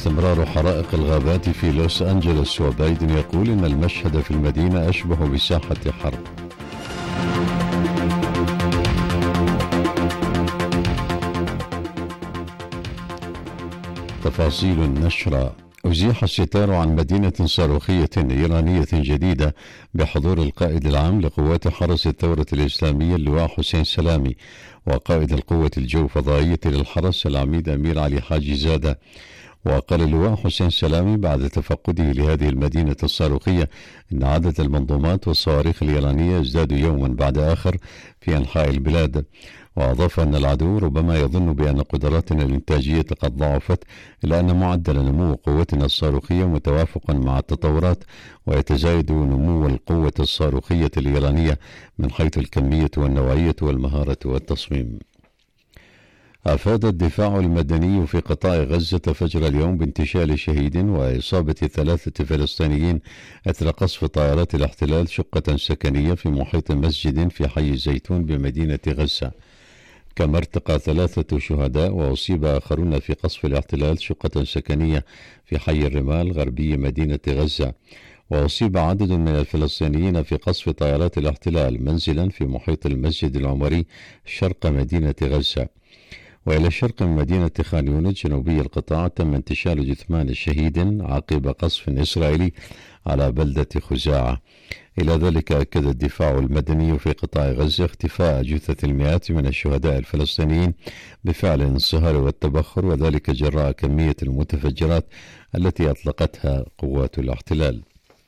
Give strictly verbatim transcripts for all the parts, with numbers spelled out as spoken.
استمرار حرائق الغابات في لوس أنجلوس، وبايدن يقول إن المشهد في المدينة أشبه بساحة حرب. تفاصيل النشرة: أزيح الستار عن مدينة صاروخية إيرانية جديدة بحضور القائد العام لقوات حرس الثورة الإسلامية اللواء حسين سلامي وقائد القوة الجو فضائية للحرس العميد أمير علي حاجي زادة. وقال اللواء حسين سلامي بعد تفقده لهذه المدينة الصاروخية إن عدد المنظومات والصواريخ الإيرانية يزداد يوما بعد آخر في أنحاء البلاد. وأضاف أن العدو ربما يظن بأن قدراتنا الإنتاجية قد ضعفت، إلا أن معدل نمو قوتنا الصاروخية متوافق مع التطورات، ويتزايد نمو القوة الصاروخية الإيرانية من حيث الكمية والنوعية والمهارة والتصميم. أفاد الدفاع المدني في قطاع غزة فجر اليوم بانتشال شهيد وإصابة ثلاثة فلسطينيين أثر قصف طائرات الاحتلال شقة سكنية في محيط مسجد في حي الزيتون بمدينة غزة. كما ارتقى ثلاثة شهداء وأصيب آخرون في قصف الاحتلال شقة سكنية في حي الرمال غربي مدينة غزة. وأصيب عدد من الفلسطينيين في قصف طائرات الاحتلال منزلا في محيط المسجد العمري شرق مدينة غزة. وإلى الشرق من مدينة خان يونس جنوبي القطاع تم انتشال جثمان شهيد عقب قصف إسرائيلي على بلدة خزاعة. إلى ذلك أكد الدفاع المدني في قطاع غزة اختفاء جثث المئات من الشهداء الفلسطينيين بفعل الانصهار والتبخر، وذلك جراء كمية المتفجرات التي أطلقتها قوات الاحتلال.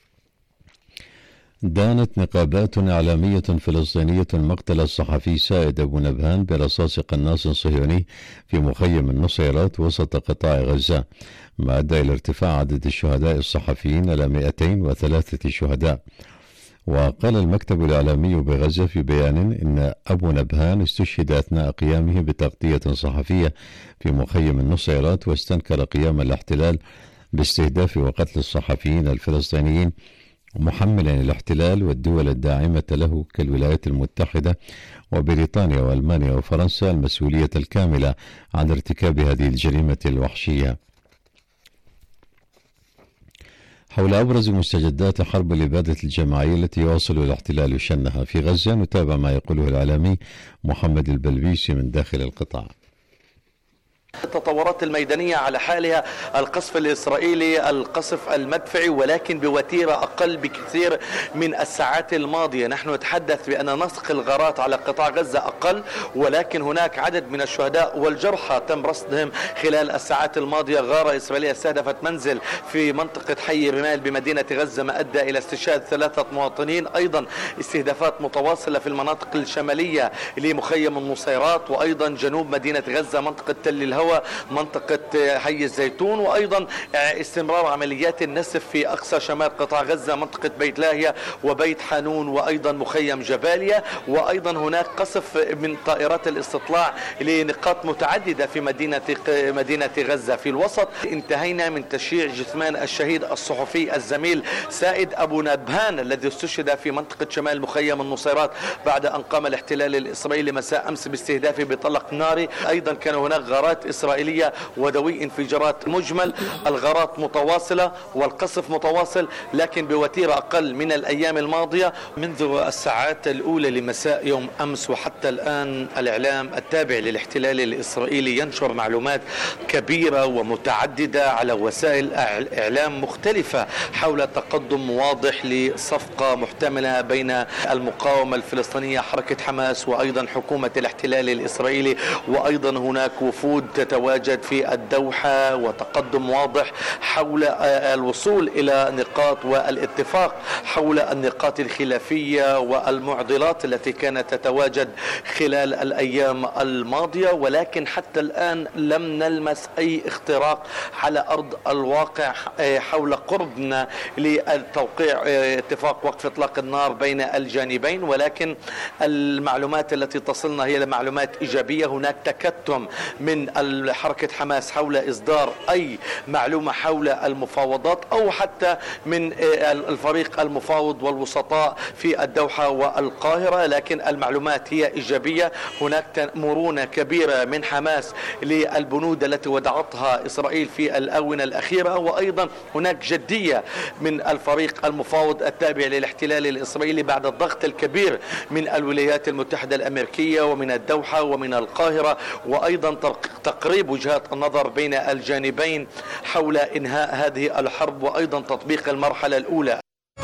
دانت نقابات إعلامية فلسطينية مقتل الصحفي سائد أبو نبهان برصاص قناص صهيوني في مخيم النصيرات وسط قطاع غزة، ما أدى إلى ارتفاع عدد الشهداء الصحفيين إلى مئتين وثلاثة شهداء. وقال المكتب الإعلامي بغزة في بيان إن أبو نبهان استشهد أثناء قيامه بتغطية صحفية في مخيم النصيرات، واستنكر قيام الاحتلال باستهداف وقتل الصحفيين الفلسطينيين، محملا الاحتلال والدول الداعمة له كالولايات المتحدة وبريطانيا وألمانيا وفرنسا المسؤولية الكاملة عن ارتكاب هذه الجريمة الوحشية. حول أبرز مستجدات حرب الإبادة الجماعية التي يواصل الاحتلال شنها في غزة، نتابع ما يقوله الإعلامي محمد البلبيسي من داخل القطاع. التطورات الميدانية على حالها، القصف الإسرائيلي، القصف المدفعي، ولكن بوتيرة أقل بكثير من الساعات الماضية. نحن نتحدث بأن نسق الغارات على قطاع غزة أقل، ولكن هناك عدد من الشهداء والجرحى تم رصدهم خلال الساعات الماضية. غارة إسرائيلية استهدفت منزل في منطقة حي رمال بمدينة غزة، ما أدى إلى استشهاد ثلاثة مواطنين. أيضا استهدافات متواصلة في المناطق الشمالية لمخيم النصيرات، وأيضا جنوب مدينة غزة منطقة تل الهوى، منطقة حي الزيتون، وأيضا استمرار عمليات النسف في أقصى شمال قطاع غزة منطقة بيت لاهيا وبيت حانون، وأيضا مخيم جباليا. وأيضا هناك قصف من طائرات الاستطلاع لنقاط متعددة في مدينة مدينة غزة. في الوسط انتهينا من تشييع جثمان الشهيد الصحفي الزميل سائد أبو نبهان الذي استشهد في منطقة شمال مخيم النصيرات بعد أن قام الاحتلال الإسرائيلي مساء أمس باستهدافه بطلق ناري. أيضا كان هناك غارات إسرائيلية ودوي انفجارات مجمل. الغارات متواصلة والقصف متواصل، لكن بوتيرة أقل من الأيام الماضية. منذ الساعات الأولى لمساء يوم أمس وحتى الآن الإعلام التابع للاحتلال الإسرائيلي ينشر معلومات كبيرة ومتعددة على وسائل إعلام مختلفة حول تقدم واضح لصفقة محتملة بين المقاومة الفلسطينية حركة حماس وأيضا حكومة الاحتلال الإسرائيلي. وأيضا هناك وفود تتواجد في الدوحة، وتقدم واضح حول الوصول إلى نقاط والاتفاق حول النقاط الخلافية والمعضلات التي كانت تتواجد خلال الأيام الماضية. ولكن حتى الآن لم نلمس أي اختراق على أرض الواقع حول قربنا للتوقيع اتفاق وقف إطلاق النار بين الجانبين. ولكن المعلومات التي تصلنا هي معلومات إيجابية. هناك تكتم من حركة حماس حول إصدار أي معلومة حول المفاوضات أو حتى من الفريق المفاوض والوسطاء في الدوحة والقاهرة، لكن المعلومات هي إيجابية. هناك مرونة كبيرة من حماس للبنود التي وضعتها إسرائيل في الآونة الأخيرة، وأيضا هناك جدية من الفريق المفاوض التابع للاحتلال الإسرائيلي بعد الضغط الكبير من الولايات المتحدة الأمريكية ومن الدوحة ومن القاهرة، وأيضا تقريب وجهات النظر بين الجانبين حول إنهاء هذه الحرب وأيضا تطبيق المرحلة الأولى.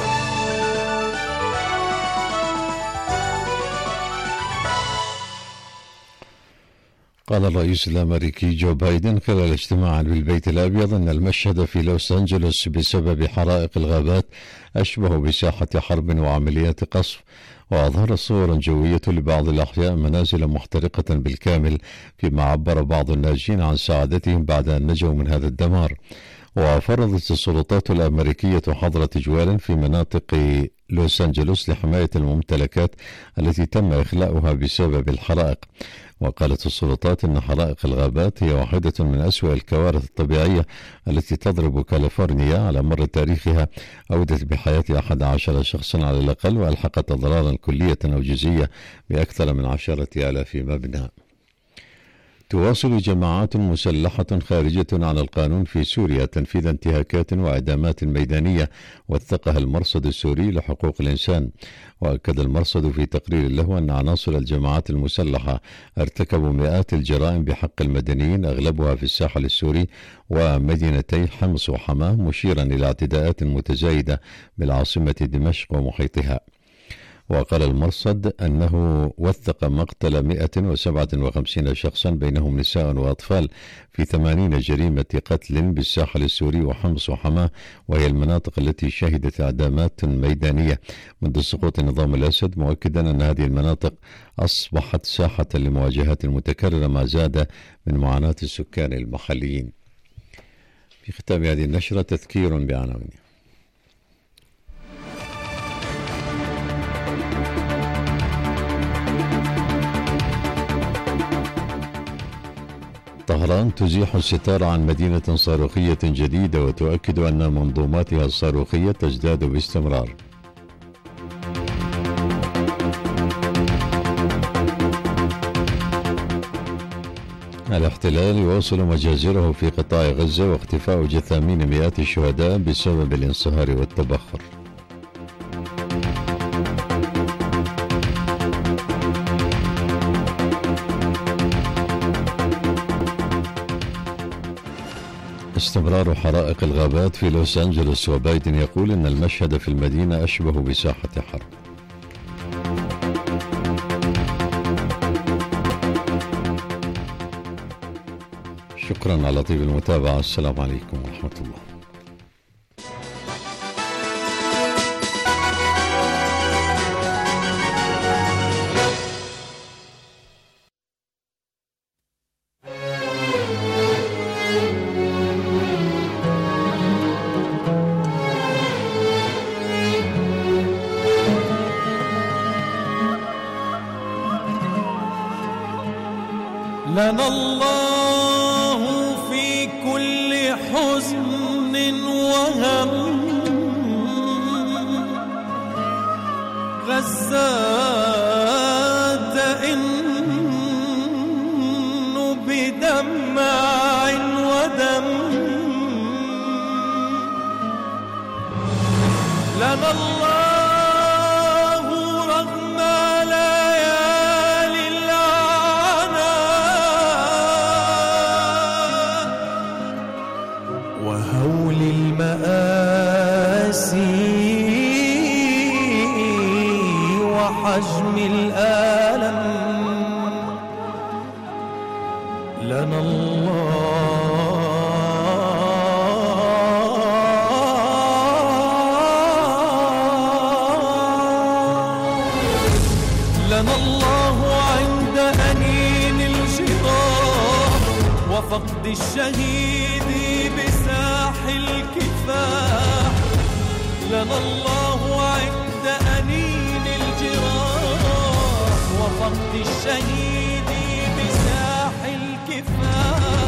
قال الرئيس الأمريكي جو بايدن خلال اجتماع بالبيت الأبيض أن المشهد في لوس أنجلوس بسبب حرائق الغابات أشبه بساحة حرب وعمليات قصف، وأظهر صورا جوية لبعض الأحياء منازل محترقة بالكامل، فيما عبر بعض الناجين عن سعادتهم بعد أن نجوا من هذا الدمار. وفرضت السلطات الأمريكية حظر تجوال في مناطق لوس أنجلوس لحماية الممتلكات التي تم إخلاؤها بسبب الحرائق. وقالت السلطات أن حرائق الغابات هي واحدة من أسوأ الكوارث الطبيعية التي تضرب كاليفورنيا على مر تاريخها، أودت بحياة أحد عشر شخصا على الأقل، وألحقت أضرارا كلية أو جزئية بأكثر من عشرة آلاف مبنى. تواصل جماعات مسلحة خارجة عن القانون في سوريا تنفيذ انتهاكات وإعدامات ميدانية وثقها المرصد السوري لحقوق الإنسان. وأكد المرصد في تقرير له أن عناصر الجماعات المسلحة ارتكبوا مئات الجرائم بحق المدنيين، أغلبها في الساحل السوري ومدينتي حمص وحماه، مشيرا إلى اعتداءات متزايدة بالعاصمة دمشق ومحيطها. وقال المرصد أنه وثق مقتل مئة وسبعة وخمسين شخصا بينهم نساء وأطفال في ثمانين جريمة قتل بالساحل السوري وحمص وحماه، وهي المناطق التي شهدت إعدامات ميدانية منذ سقوط النظام الأسد، مؤكدا أن هذه المناطق أصبحت ساحة لمواجهات متكررة ما زاد من معاناة السكان المحليين. في ختام هذه النشرة تذكير بعناوينها. طهران تزيح الستار عن مدينة صاروخية جديدة وتؤكد أن منظوماتها الصاروخية تزداد باستمرار. الاحتلال يواصل مجازره في قطاع غزة واختفاء جثامين مئات الشهداء بسبب الانصهار والتبخر. استمرار حرائق الغابات في لوس أنجلوس، وبايدن يقول أن المشهد في المدينة أشبه بساحة حرب. شكرا على طيب المتابعة. السلام عليكم ورحمة الله. لنا الله في كل حزن وهم، غزات إنه بدمع ودم. لنا الله حجم الألم. لنا الله لنا الله عند أنين الجراح وفقد الشهيد بساح الكفاح. لنا الله عند أنين الجراح وفقد الشهيد بساح الكفاح.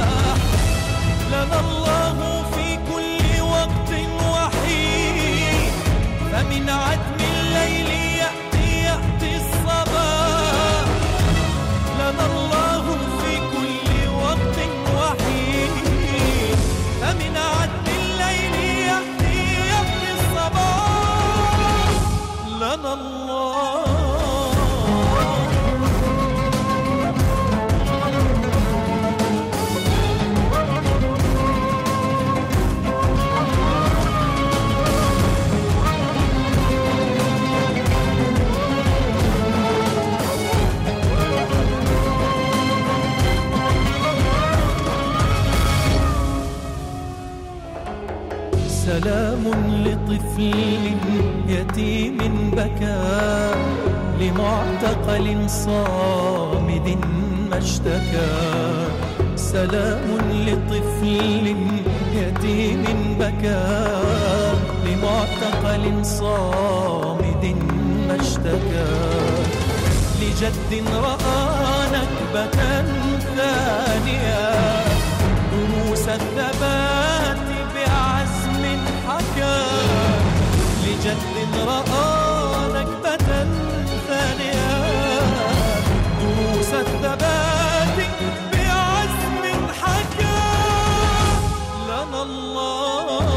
سلام لطفل يتيم بكى لمعتقل صامد ما اشتكى. سلام لطفل يتيم بكى لمعتقل صامد ما اشتكى. لجد رأى نكبة ثانية دروس الثبات بعزم حكى. لجد رأى نكبة ثانية دروس الثبات بعزم حكى. لنا الله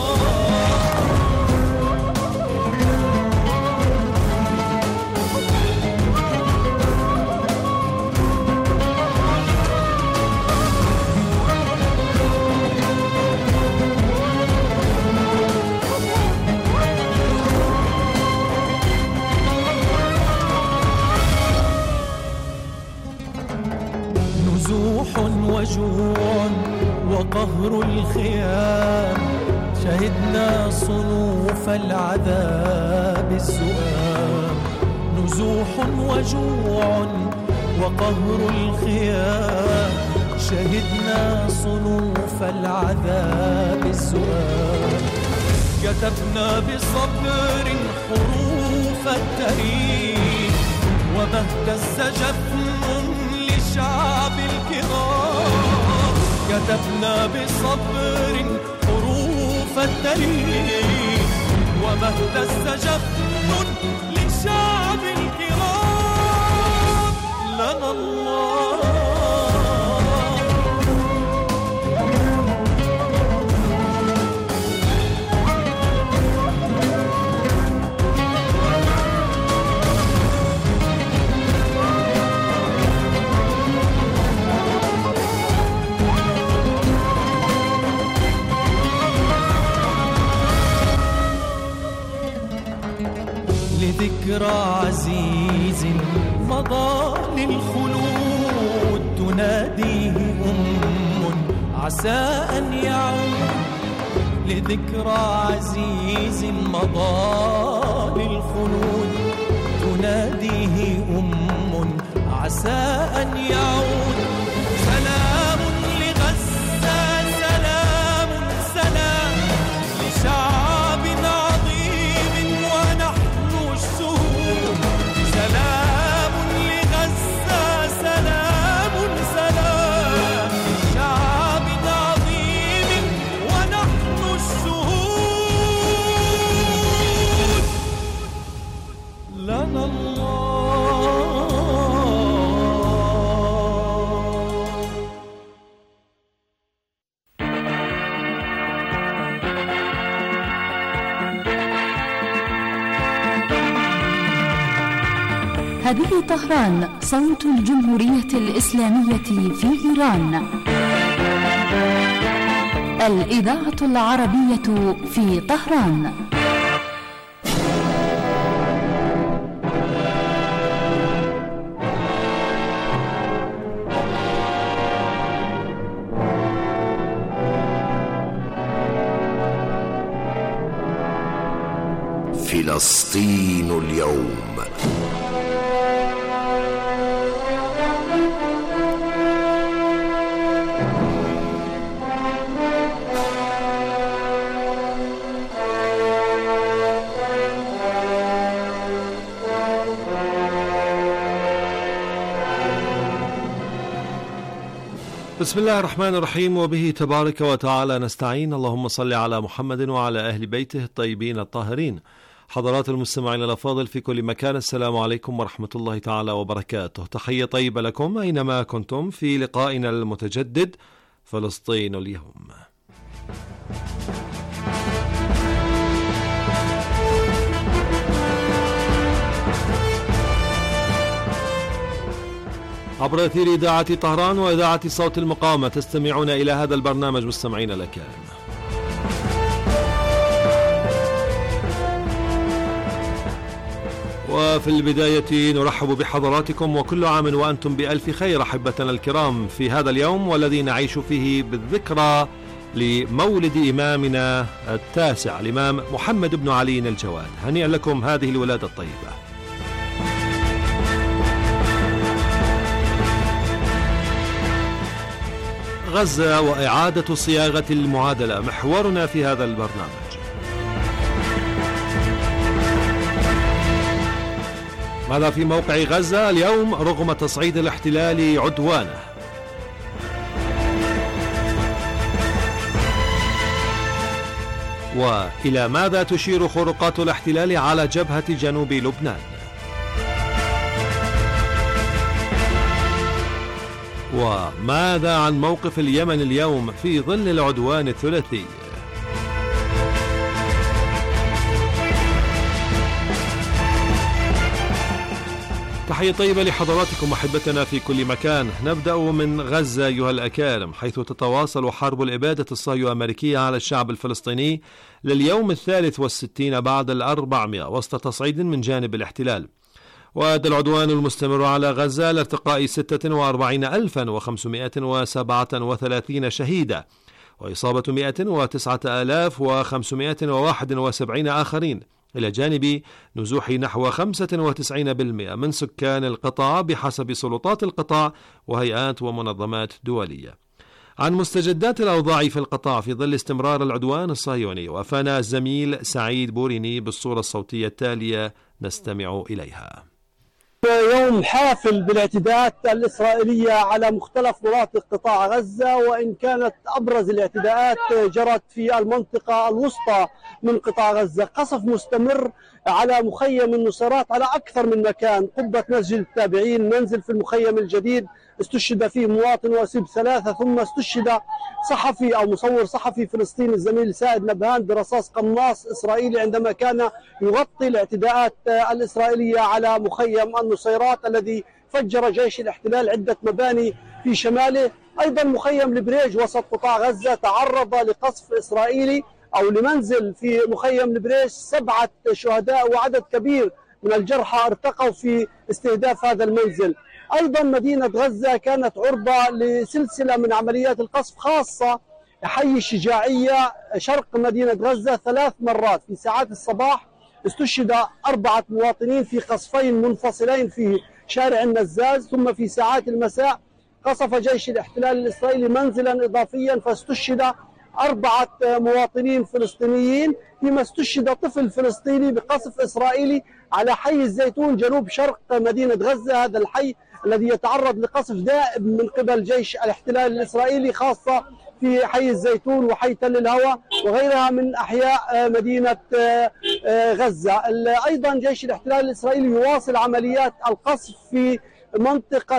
وجوع وقهر الخيام. شهدنا صنوف العذاب الزؤام. نزوح وجوع وقهر الخيام. شهدنا صنوف العذاب الزؤام. كتبنا بصبر حروف التاريخ وما اهتز جفن لشعب الكرام. كتبنا بصبر حروف التاريخ وما اهتز جفن لشعب الكرام. لنا الله لذكرى عزيز مضى للخلود. تناديه أم عسى أن يعود. لذكرى عزيز مضى للخلود. تناديه أم عسى أن يعود. سلام لغزة سلام سلام لشعب عظيم ونحن الشهود. سلام لغزة سلام سلام لشعب عظيم ونحن الشهود. لنا الله هذه طهران صوت الجمهورية الإسلامية في إيران. الإذاعة العربية في طهران. فلسطين اليوم. بسم الله الرحمن الرحيم، وبه تبارك وتعالى نستعين. اللهم صل على محمد وعلى أهل بيته الطيبين الطاهرين. حضرات المستمعين الأفاضل في كل مكان، السلام عليكم ورحمة الله تعالى وبركاته. تحية طيبة لكم أينما كنتم في لقائنا المتجدد فلسطين اليوم. عبر أثير إذاعة طهران وإذاعة صوت المقاومة تستمعون إلى هذا البرنامج مستمعين الأكارم. وفي البداية نرحب بحضراتكم وكل عام وأنتم بألف خير أحبتنا الكرام في هذا اليوم والذي نعيش فيه بالذكرى لمولد إمامنا التاسع الإمام محمد بن علي الجواد. هنيئا لكم هذه الولادة الطيبة. غزة وإعادة صياغة المعادلة محورنا في هذا البرنامج. ماذا في موقع غزة اليوم رغم تصعيد الاحتلال عدوانه؟ وإلى ماذا تشير خروقات الاحتلال على جبهة جنوب لبنان؟ وماذا عن موقف اليمن اليوم في ظل العدوان الثلاثي؟ تحية طيبة لحضراتكم أحبتنا في كل مكان. نبدأ من غزة أيها الأكارم، حيث تتواصل حرب الإبادة الصهيونية الأمريكية على الشعب الفلسطيني لليوم الثالث والستين بعد الأربعمائة وسط تصعيد من جانب الاحتلال. وأدى العدوان المستمر على غزة لارتقاء ستة وأربعين ألفا وخمسمائة وسبعة وثلاثين شهيدا وإصابة مائة وتسعة آلاف وخمسمائة وواحد وسبعين آخرين، إلى جانب نزوح نحو خمسة وتسعين بالمئة من سكان القطاع بحسب سلطات القطاع وهيئات ومنظمات دولية. عن مستجدات الأوضاع في القطاع في ظل استمرار العدوان الصهيوني وافانا الزميل سعيد بوريني بالصورة الصوتية التالية نستمع إليها. يوم حافل بالاعتداءات الإسرائيلية على مختلف مناطق قطاع غزة، وإن كانت أبرز الاعتداءات جرت في المنطقة الوسطى من قطاع غزة. قصف مستمر على مخيم النصيرات على أكثر من مكان، قبة مسجد التابعين، منزل في المخيم الجديد استشهد فيه مواطن وأصيب ثلاثة، ثم استشهد صحفي أو مصور صحفي فلسطيني الزميل سائد نبهان برصاص قناص إسرائيلي عندما كان يغطي الاعتداءات الإسرائيلية على مخيم النصيرات الذي فجر جيش الاحتلال عدة مباني في شماله. أيضا مخيم البريج وسط قطاع غزة تعرض لقصف إسرائيلي أو لمنزل في مخيم البريج، سبعة شهداء وعدد كبير من الجرحى ارتقوا في استهداف هذا المنزل. أيضا مدينة غزة كانت عرضة لسلسلة من عمليات القصف، خاصة حي الشجاعية شرق مدينة غزة. ثلاث مرات في ساعات الصباح استشهد أربعة مواطنين في قصفين منفصلين في شارع النزاز، ثم في ساعات المساء قصف جيش الاحتلال الإسرائيلي منزلا إضافيا فاستشهد أربعة مواطنين فلسطينيين، فيما استشهد طفل فلسطيني بقصف إسرائيلي على حي الزيتون جنوب شرق مدينة غزة. هذا الحي الذي يتعرض لقصف دائم من قبل جيش الاحتلال الإسرائيلي، خاصة في حي الزيتون وحي تل الهوى وغيرها من أحياء مدينة غزة. أيضا جيش الاحتلال الإسرائيلي يواصل عمليات القصف في منطقة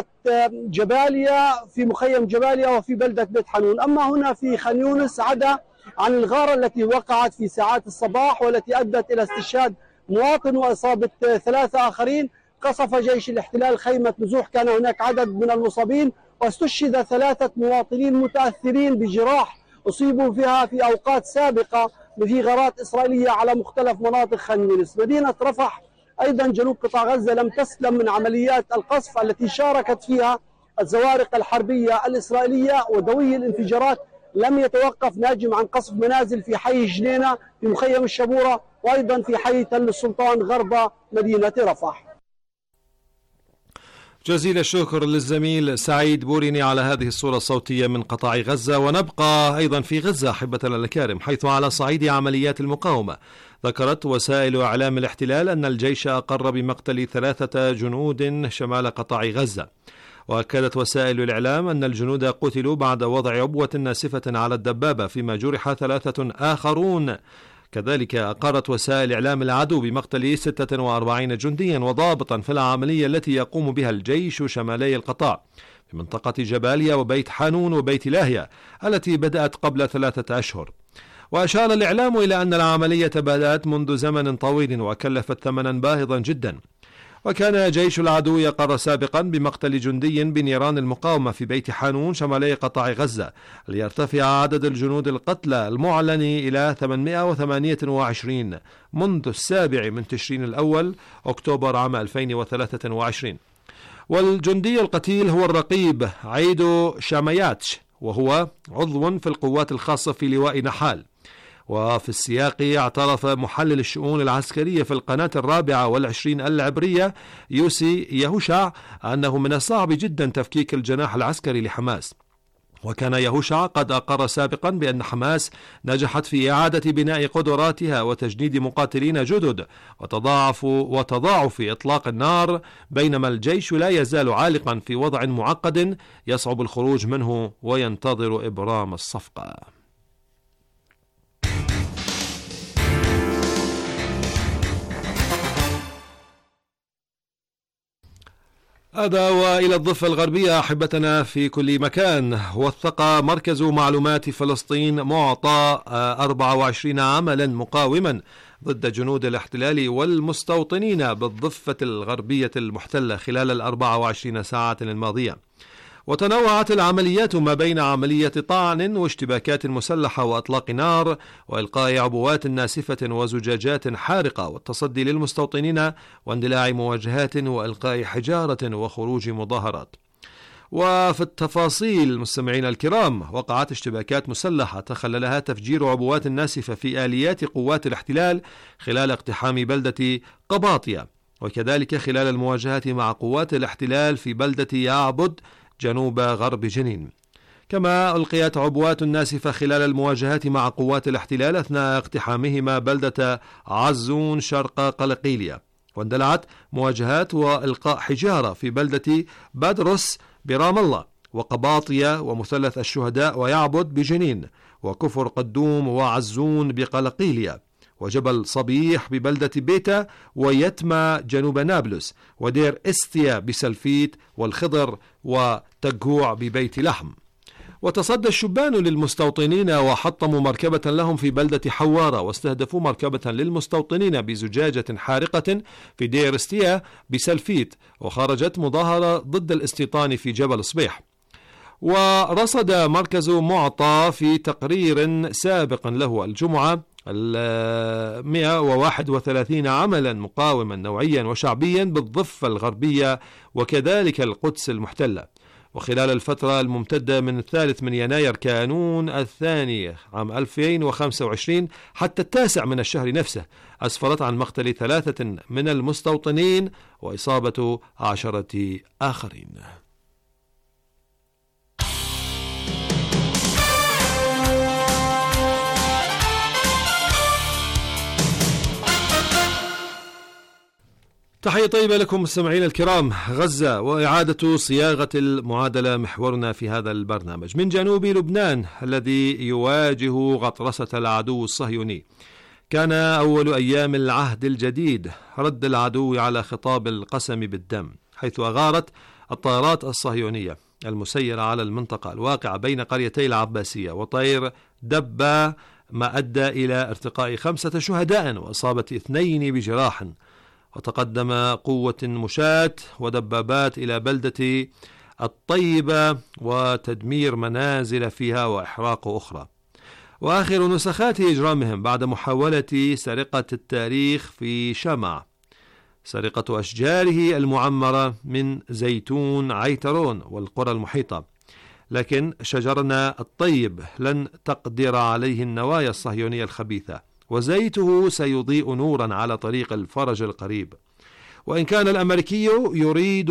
جباليا، في مخيم جباليا وفي بلدة بيت حنون. أما هنا في خان يونس عدا عن الغارة التي وقعت في ساعات الصباح والتي أدت إلى استشهاد مواطن وإصابة ثلاثة آخرين، قصف جيش الاحتلال خيمة نزوح، كان هناك عدد من المصابين واستشهد ثلاثة مواطنين متأثرين بجراح أصيبوا فيها في أوقات سابقة في غارات إسرائيلية على مختلف مناطق خان يونس. مدينة رفح أيضا جنوب قطاع غزة لم تسلم من عمليات القصف التي شاركت فيها الزوارق الحربية الإسرائيلية، ودوي الانفجارات لم يتوقف ناجم عن قصف منازل في حي جنينة في مخيم الشبورة، وأيضا في حي تل السلطان غرب مدينة رفح. جزيل الشكر للزميل سعيد بوريني على هذه الصورة الصوتية من قطاع غزة. ونبقى أيضا في غزة أحبتنا الكرام، حيث على صعيد عمليات المقاومة ذكرت وسائل إعلام الاحتلال أن الجيش أقر بمقتل ثلاثة جنود شمال قطاع غزة. وأكدت وسائل الإعلام أن الجنود قتلوا بعد وضع عبوة ناسفة على الدبابة، فيما جرح ثلاثة آخرون. كذلك أقرت وسائل إعلام العدو بمقتل ستة وأربعين جنديا وضابطا في العملية التي يقوم بها الجيش شمالي القطاع في منطقة جباليا وبيت حانون وبيت لاهيا التي بدأت قبل ثلاثة أشهر. وأشار الإعلام إلى أن العملية بدأت منذ زمن طويل وكلفت ثمنا باهظا جدا. وكان جيش العدو يقر سابقا بمقتل جندي بنيران المقاومة في بيت حانون شمالي قطاع غزة، ليرتفع عدد الجنود القتلى المعلن إلى ثمانمائة وثمانية وعشرين منذ السابع من تشرين الأول أكتوبر عام ألفين وثلاثة وعشرين. والجندي القتيل هو الرقيب عيدو شامياتش، وهو عضو في القوات الخاصة في لواء نحال. وفي السياق اعترف محلل الشؤون العسكرية في القناة الرابعة والعشرين العبرية يوسي يهوشع أنه من الصعب جدا تفكيك الجناح العسكري لحماس. وكان يهوشع قد أقر سابقا بأن حماس نجحت في إعادة بناء قدراتها وتجنيد مقاتلين جدد وتضاعف وتضاعف إطلاق النار، بينما الجيش لا يزال عالقا في وضع معقد يصعب الخروج منه وينتظر إبرام الصفقة. هذا وإلى الضفة الغربية أحبتنا في كل مكان. وثق مركز معلومات فلسطين معطى أربعة وعشرين عملا مقاوما ضد جنود الاحتلال والمستوطنين بالضفة الغربية المحتلة خلال الأربع وعشرين ساعة الماضية. وتنوعت العمليات ما بين عملية طعن واشتباكات مسلحة وأطلاق نار وإلقاء عبوات ناسفة وزجاجات حارقة والتصدي للمستوطنين واندلاع مواجهات وإلقاء حجارة وخروج مظاهرات. وفي التفاصيل مستمعينا الكرام، وقعت اشتباكات مسلحة تخللها تفجير عبوات ناسفة في آليات قوات الاحتلال خلال اقتحام بلدة قباطية، وكذلك خلال المواجهات مع قوات الاحتلال في بلدة يعبد جنوب غرب جنين. كما ألقيت عبوات ناسفة خلال المواجهات مع قوات الاحتلال أثناء اقتحامهما بلدة عزون شرق قلقيلية، واندلعت مواجهات وإلقاء حجارة في بلدة بدرس برام الله وقباطية ومثلث الشهداء ويعبد بجنين وكفر قدوم وعزون بقلقيلية وجبل صبيح ببلدة بيتا ويتمى جنوب نابلس ودير استيا بسلفيت والخضر وتقوع ببيت لحم. وتصدى الشبان للمستوطنين وحطموا مركبة لهم في بلدة حوارة واستهدفوا مركبة للمستوطنين بزجاجة حارقة في دير استيا بسلفيت، وخرجت مظاهرة ضد الاستيطان في جبل صبيح. ورصد مركز معطى في تقرير سابق له الجمعة مئة وواحد وثلاثين عملا مقاوما نوعيا وشعبيا بالضفة الغربية وكذلك القدس المحتلة. وخلال الفترة الممتدة من الثالث من يناير كانون الثاني عام ألفين وخمسة وعشرين حتى التاسع من الشهر نفسه أسفرت عن مقتل ثلاثة من المستوطنين وإصابة عشرة آخرين. تحية طيبة لكم مستمعينا الكرام. غزة وإعادة صياغة المعادلة محورنا في هذا البرنامج. من جنوب لبنان الذي يواجه غطرسة العدو الصهيوني، كان أول أيام العهد الجديد رد العدو على خطاب القسم بالدم، حيث أغارت الطائرات الصهيونية المسيرة على المنطقة الواقعة بين قريتي العباسية وطير دبة، ما أدى إلى ارتقاء خمسة شهداء وإصابة اثنين بجراح. وتقدم قوة مشاة ودبابات إلى بلدة الطيبة وتدمير منازل فيها وإحراق أخرى. وآخر نسخات إجرامهم بعد محاولة سرقة التاريخ في شمع، سرقة أشجاره المعمرة من زيتون عيترون والقرى المحيطة. لكن شجرنا الطيب لن تقدر عليه النوايا الصهيونية الخبيثة، وزيته سيضيء نورا على طريق الفرج القريب. وإن كان الأمريكي يريد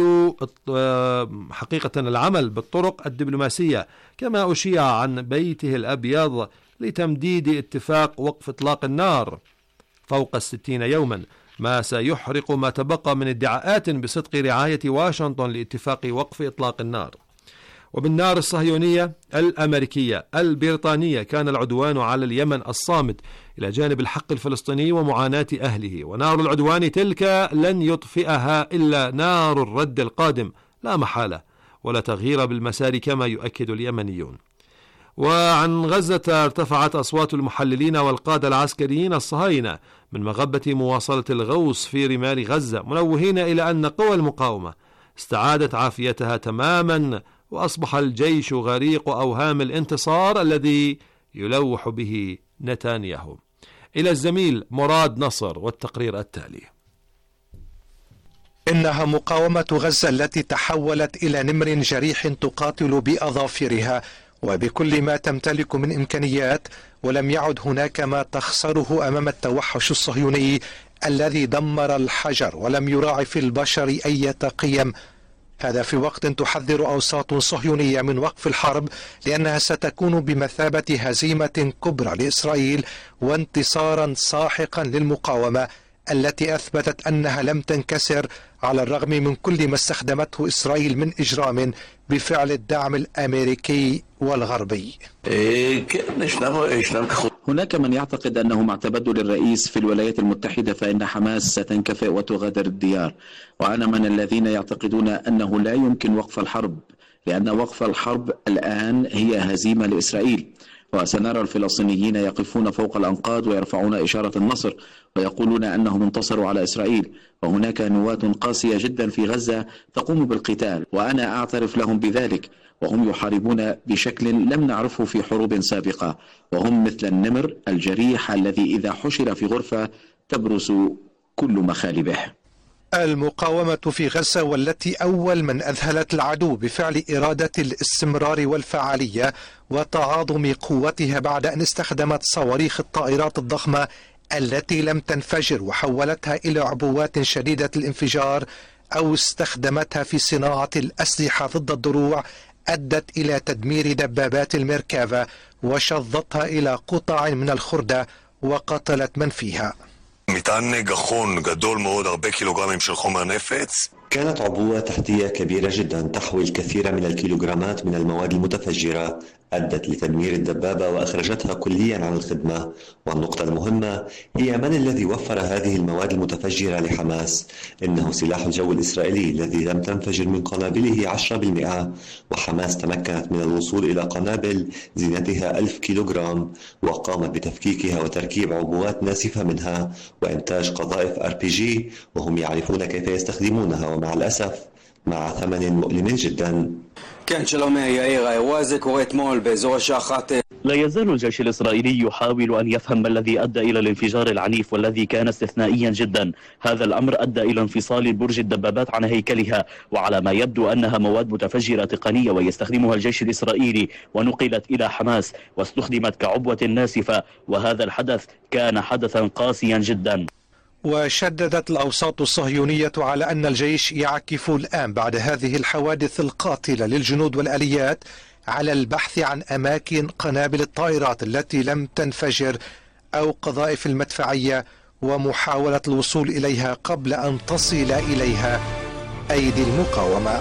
حقيقة العمل بالطرق الدبلوماسية كما أشيع عن بيته الأبيض لتمديد اتفاق وقف إطلاق النار فوق الستين يوما، ما سيحرق ما تبقى من ادعاءات بصدق رعاية واشنطن لاتفاق وقف إطلاق النار. وبالنار الصهيونية الأمريكية البريطانية كان العدوان على اليمن الصامت إلى جانب الحق الفلسطيني ومعاناة أهله، ونار العدوان تلك لن يطفئها إلا نار الرد القادم لا محالة، ولا تغيير بالمسار كما يؤكد اليمنيون. وعن غزة ارتفعت أصوات المحللين والقادة العسكريين الصهاينة من مغبة مواصلة الغوص في رمال غزة، منوهين إلى أن قوى المقاومة استعادت عافيتها تماما، وأصبح الجيش غريق أوهام الانتصار الذي يلوح به نتنياهو. إلى الزميل مراد نصر والتقرير التالي. إنها مقاومة غزة التي تحولت إلى نمر جريح تقاتل بأظافرها وبكل ما تمتلك من إمكانيات، ولم يعد هناك ما تخسره أمام التوحش الصهيوني الذي دمر الحجر ولم يراعي في البشر أي قيم. هذا في وقت تحذر أوساط صهيونية من وقف الحرب، لأنها ستكون بمثابة هزيمة كبرى لإسرائيل وانتصارا ساحقا للمقاومة التي أثبتت أنها لم تنكسر على الرغم من كل ما استخدمته إسرائيل من إجرام بفعل الدعم الأمريكي والغربي. هناك من يعتقد أنه مع تبدل الرئيس في الولايات المتحدة فإن حماس ستنكفئ وتغادر الديار، وأنا من الذين يعتقدون أنه لا يمكن وقف الحرب، لأن وقف الحرب الآن هي هزيمة لإسرائيل، وسنرى الفلسطينيين يقفون فوق الأنقاض ويرفعون إشارة النصر ويقولون أنهم انتصروا على إسرائيل، وهناك نواة قاسية جدا في غزة تقوم بالقتال، وأنا أعترف لهم بذلك، وهم يحاربون بشكل لم نعرفه في حروب سابقة، وهم مثل النمر الجريح الذي إذا حشر في غرفة تبرز كل مخالبه. المقاومة في غزة والتي أول من أذهلت العدو بفعل إرادة الاستمرار والفعالية وتعاظم قوتها بعد أن استخدمت صواريخ الطائرات الضخمة التي لم تنفجر وحولتها إلى عبوات شديدة الانفجار أو استخدمتها في صناعة الأسلحة ضد الدروع، أدت إلى تدمير دبابات الميركافا وشظتها إلى قطع من الخردة وقتلت من فيها. كانت عبوة تحتية كبيرة جدا تحوي الكثير من الكيلوغرامات من المواد المتفجرة، أدت لتدمير الدبابة وأخرجتها كليا عن الخدمة. والنقطة المهمة هي من الذي وفر هذه المواد المتفجرة لحماس؟ إنه سلاح الجو الإسرائيلي الذي لم تنفجر من قنابله عشرة بالمئة، وحماس تمكنت من الوصول إلى قنابل زينتها ألف كيلوغرام وقامت بتفكيكها وتركيب عبوات ناسفة منها وإنتاج قذائف آر بي جي، وهم يعرفون كيف يستخدمونها، ومع الأسف مع ثمن مؤلم جدا. لا يزال الجيش الإسرائيلي يحاول أن يفهم ما الذي أدى إلى الانفجار العنيف والذي كان استثنائيا جدا. هذا الأمر أدى إلى انفصال برج الدبابات عن هيكلها، وعلى ما يبدو أنها مواد متفجرة تقنية ويستخدمها الجيش الإسرائيلي، ونقلت إلى حماس واستخدمت كعبوة ناسفة، وهذا الحدث كان حدثا قاسيا جدا. وشددت الأوساط الصهيونية على أن الجيش يعكف الآن بعد هذه الحوادث القاتلة للجنود والآليات على البحث عن أماكن قنابل الطائرات التي لم تنفجر أو قذائف المدفعية، ومحاولة الوصول إليها قبل أن تصل إليها أيدي المقاومة.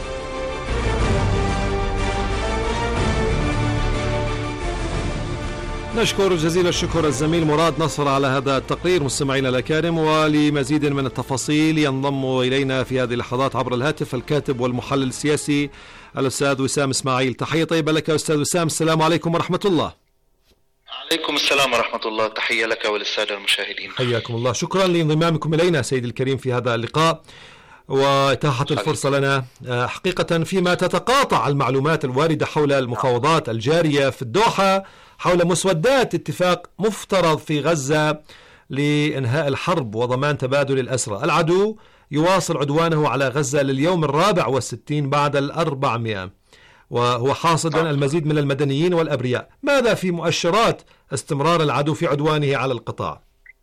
نشكر جزيل الشكر الزميل مراد نصر على هذا التقرير. مستمعينا الأكارم، ولمزيد من التفاصيل ينضم إلينا في هذه اللحظات عبر الهاتف الكاتب والمحلل السياسي الأستاذ وسام إسماعيل. تحية طيبة لك أستاذ وسام، السلام عليكم ورحمة الله. عليكم السلام ورحمة الله، تحية لك وللسادة المشاهدين. حياكم الله، شكرا لانضمامكم إلينا سيدي الكريم في هذا اللقاء وإتاحة الفرصة لنا. حقيقة فيما تتقاطع المعلومات الواردة حول المفاوضات الجارية في الدوحة حول مسودات اتفاق مفترض في غزة لإنهاء الحرب وضمان تبادل الأسرى، العدو يواصل عدوانه على غزة لليوم الرابع والستين بعد الأربعمائة، وهو حاصدا المزيد من المدنيين والأبرياء. ماذا في مؤشرات استمرار العدو في عدوانه على القطاع؟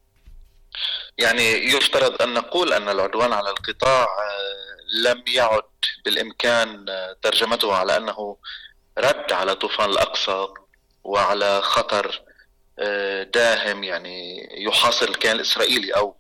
يعني يفترض أن نقول أن العدوان على القطاع لم يعد بالإمكان ترجمته على أنه رد على طوفان الأقصى وعلى خطر داهم يعني يحاصر الكيان الإسرائيلي أو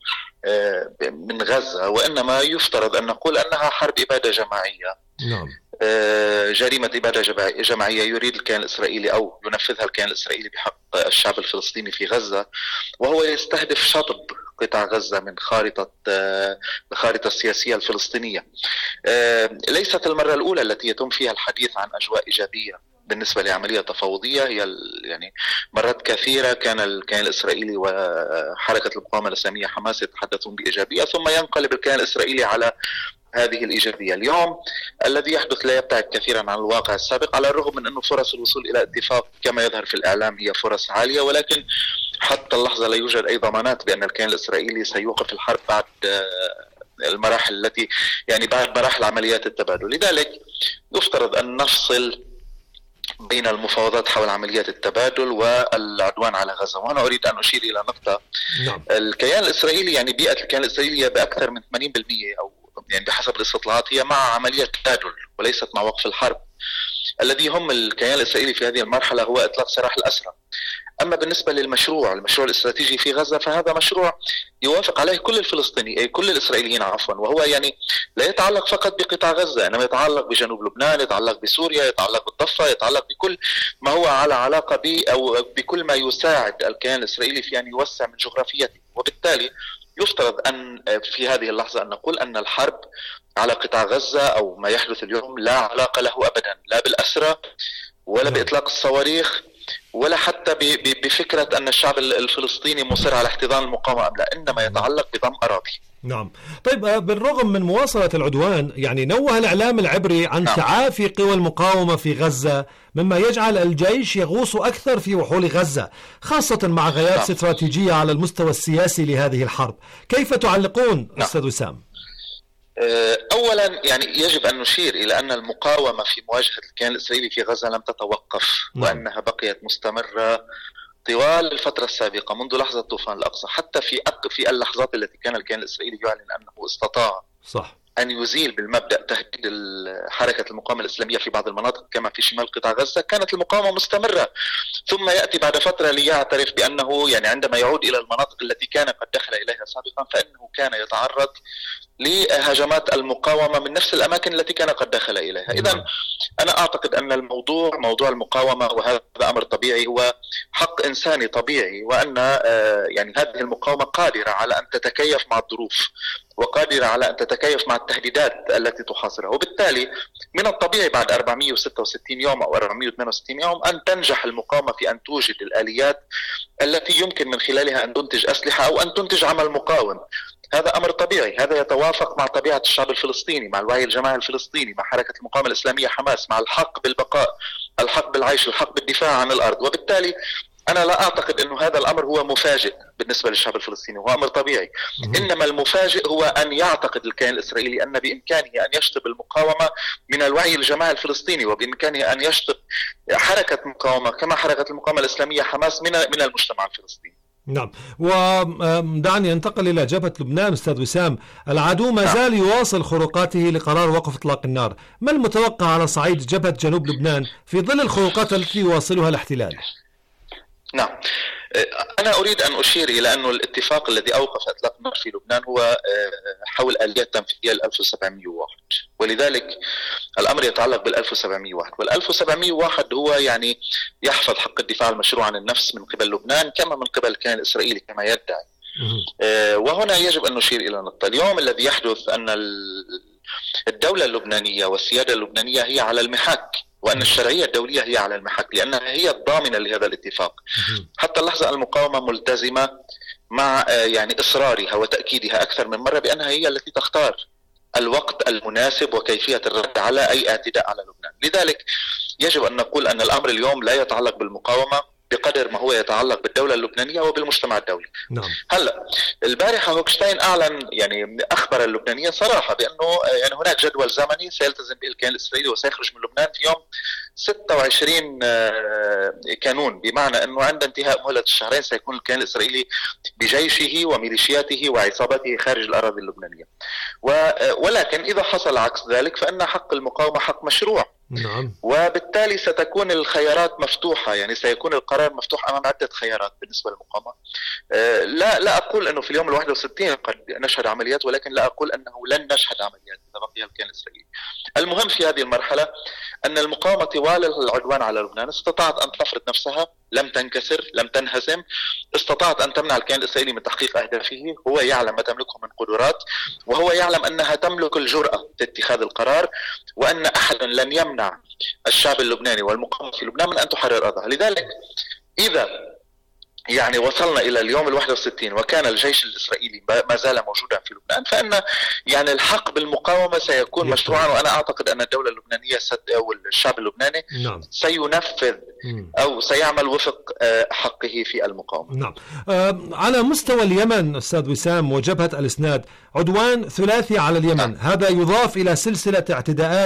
من غزة، وإنما يفترض أن نقول أنها حرب إبادة جماعية. نعم. جريمة إبادة جماعية يريد الكيان الإسرائيلي أو ينفذها الكيان الإسرائيلي بحق الشعب الفلسطيني في غزة، وهو يستهدف شطب قطاع غزة من خارطة الخارطة السياسية الفلسطينية. ليست المرة الأولى التي يتم فيها الحديث عن أجواء إيجابية بالنسبة لعملية تفاوضية. هي يعني مرات كثيرة كان الكيان الإسرائيلي وحركة المقاومة الإسلامية حماس يتحدثون بإيجابية، ثم ينقلب الكيان الإسرائيلي على هذه الإيجابية. اليوم الذي يحدث لا يبتعد كثيرا عن الواقع السابق، على الرغم من أنه فرص الوصول إلى اتفاق كما يظهر في الإعلام هي فرص عالية، ولكن حتى اللحظة لا يوجد أي ضمانات بأن الكيان الإسرائيلي سيوقف الحرب بعد المراحل التي يعني بعد مراحل عمليات التبادل. لذلك يفترض أن نفصل بين المفاوضات حول عمليات التبادل والعدوان على غزة. وهنا أريد أن أشير إلى نقطة. نعم. الكيان الإسرائيلي يعني بيئة الكيان الإسرائيلية بأكثر من ثمانين بالمئة أو يعني بحسب الاستطلاعات هي مع عملية تبادل وليست مع وقف الحرب. الذي يهم الكيان الإسرائيلي في هذه المرحلة هو إطلاق سراح الأسرى. أما بالنسبة للمشروع المشروع الاستراتيجي في غزة فهذا مشروع يوافق عليه كل الفلسطينيين أي كل الإسرائيليين عفوا، وهو يعني لا يتعلق فقط بقطاع غزة، إنما يتعلق بجنوب لبنان، يتعلق بسوريا، يتعلق بالضفة، يتعلق بكل ما هو على علاقة ب أو بكل ما يساعد الكيان الإسرائيلي في أن يوسع من جغرافيته. وبالتالي يفترض أن في هذه اللحظة أن نقول أن الحرب على قطاع غزة أو ما يحدث اليوم لا علاقة له أبدا، لا بالأسرى ولا بإطلاق الصواريخ ولا حتى بفكرة أن الشعب الفلسطيني مصر على احتضان المقاومة أم لا، إنما يتعلق بضم أراضي. نعم. طيب بالرغم من مواصلة العدوان يعني نوه الإعلام العبري عن نعم. تعافي قوى المقاومة في غزة، مما يجعل الجيش يغوص أكثر في وحول غزة، خاصة مع غياب نعم. استراتيجية على المستوى السياسي لهذه الحرب. كيف تعلقون نعم. أستاذ وسام؟ أولا يعني يجب أن نشير إلى أن المقاومة في مواجهة الكيان الإسرائيلي في غزة لم تتوقف نعم. وأنها بقيت مستمرة طوال الفترة السابقة منذ لحظة طوفان الأقصى، حتى في في اللحظات التي كان الكيان الإسرائيلي يعلن أنه استطاع صح. أن يزيل بالمبدأ تهديد حركة المقاومة الإسلامية في بعض المناطق كما في شمال قطاع غزة، كانت المقاومة مستمرة. ثم يأتي بعد فترة ليعترف بأنه يعني عندما يعود إلى المناطق التي كان قد دخل إليها سابقا فإنه كان يتعرض لهجمات المقاومة من نفس الأماكن التي كان قد دخل إليها. إذن أنا أعتقد أن الموضوع موضوع المقاومة وهذا أمر طبيعي هو حق إنساني طبيعي، وأن يعني هذه المقاومة قادرة على أن تتكيف مع الظروف وقادرة على أن تتكيف مع التهديدات التي تحاصرها. وبالتالي من الطبيعي بعد أربعمئة وستة وستين يوم أو أربعمئة واثنين وستين يوم أن تنجح المقاومة في أن توجد الآليات التي يمكن من خلالها أن تنتج أسلحة أو أن تنتج عمل مقاوم. هذا أمر طبيعي، هذا يتوافق مع طبيعة الشعب الفلسطيني، مع الوعي الجماعي الفلسطيني، مع حركة المقاومة الإسلامية حماس، مع الحق بالبقاء، الحق بالعيش، الحق بالدفاع عن الأرض. وبالتالي أنا لا أعتقد أنه هذا الأمر هو مفاجئ بالنسبة للشعب الفلسطيني، هو أمر طبيعي. إنما المفاجئ هو أن يعتقد الكيان الإسرائيلي أن بإمكانه أن يشطب المقاومة من الوعي الجماعي الفلسطيني، وبإمكانه أن يشطب حركة مقاومة كما حركة المقاومة الإسلامية حماس من من المجتمع الفلسطيني. نعم. ودعني انتقل إلى جبهة لبنان. أستاذ وسام، العدو ما زال يواصل خروقاته لقرار وقف إطلاق النار، ما المتوقع على صعيد جبهة جنوب لبنان في ظل الخروقات التي يواصلها الاحتلال؟ نعم، أنا أريد أن أشير إلى أن الاتفاق الذي أوقف إطلاق النار في لبنان هو حول آليات تنفيذية ل ألف وسبعمئة وواحد، ولذلك الأمر يتعلق بال ألف وسبعمئة وواحد، وال ألف وسبعمئة وواحد هو يعني يحفظ حق الدفاع المشروع عن النفس من قبل لبنان كما من قبل الكيان الإسرائيلي كما يدعي. وهنا يجب أن نشير إلى نقطة. اليوم الذي يحدث أن الدولة اللبنانية والسيادة اللبنانية هي على المحك، وأن الشرعية الدولية هي على المحك، لأنها هي الضامنة لهذا الاتفاق. حتى اللحظة المقاومة ملتزمة مع يعني إصرارها وتأكيدها أكثر من مرة بأنها هي التي تختار الوقت المناسب وكيفية الرد على أي اعتداء على لبنان. لذلك يجب أن نقول أن الأمر اليوم لا يتعلق بالمقاومة بقدر ما هو يتعلق بالدولة اللبنانية وبالمجتمع الدولي. نعم. هلا البارحة هوكشتاين أعلن يعني أخبر اللبنانيين صراحة بأنه يعني هناك جدول زمني سيلتزم به الكيان الإسرائيلي وسيخرج من لبنان في يوم ستة وعشرين كانون، بمعنى أنه عند انتهاء مهلة الشهرين سيكون الكيان الإسرائيلي بجيشه وميليشياته وعصابته خارج الأراضي اللبنانية. ولكن إذا حصل عكس ذلك فإن حق المقاومة حق مشروع. نعم. وبالتالي ستكون الخيارات مفتوحة، يعني سيكون القرار مفتوح أمام عدة خيارات بالنسبة للمقاومة. أه لا لا أقول أنه في اليوم الواحد وستين قد نشهد عمليات، ولكن لا أقول أنه لن نشهد عمليات إذا بقي الكيان الإسرائيلي. المهم في هذه المرحلة أن المقاومة طوال العدوان على لبنان استطاعت أن تفرض نفسها، لم تنكسر، لم تنهزم، استطاعت أن تمنع الكيان الإسرائيلي من تحقيق أهدافه. هو يعلم ما تملكه من قدرات، وهو يعلم أنها تملك الجرأة في اتخاذ القرار، وأن أحد لن يمنع الشعب اللبناني والمقاومة في لبنان من أن تحرر أرضها. لذلك إذا يعني وصلنا إلى اليوم الواحد وستين وكان الجيش الإسرائيلي ما زال موجودا في لبنان، فإن يعني الحق بالمقاومة سيكون مشروعا، وأنا أعتقد أن الدولة اللبنانية أو الشعب اللبناني نعم. سينفذ أو سيعمل وفق حقه في المقاومة. نعم. آه على مستوى اليمن أستاذ وسام وجبهة الإسناد، عدوان ثلاثي على اليمن، نعم. هذا يضاف إلى سلسلة اعتداءات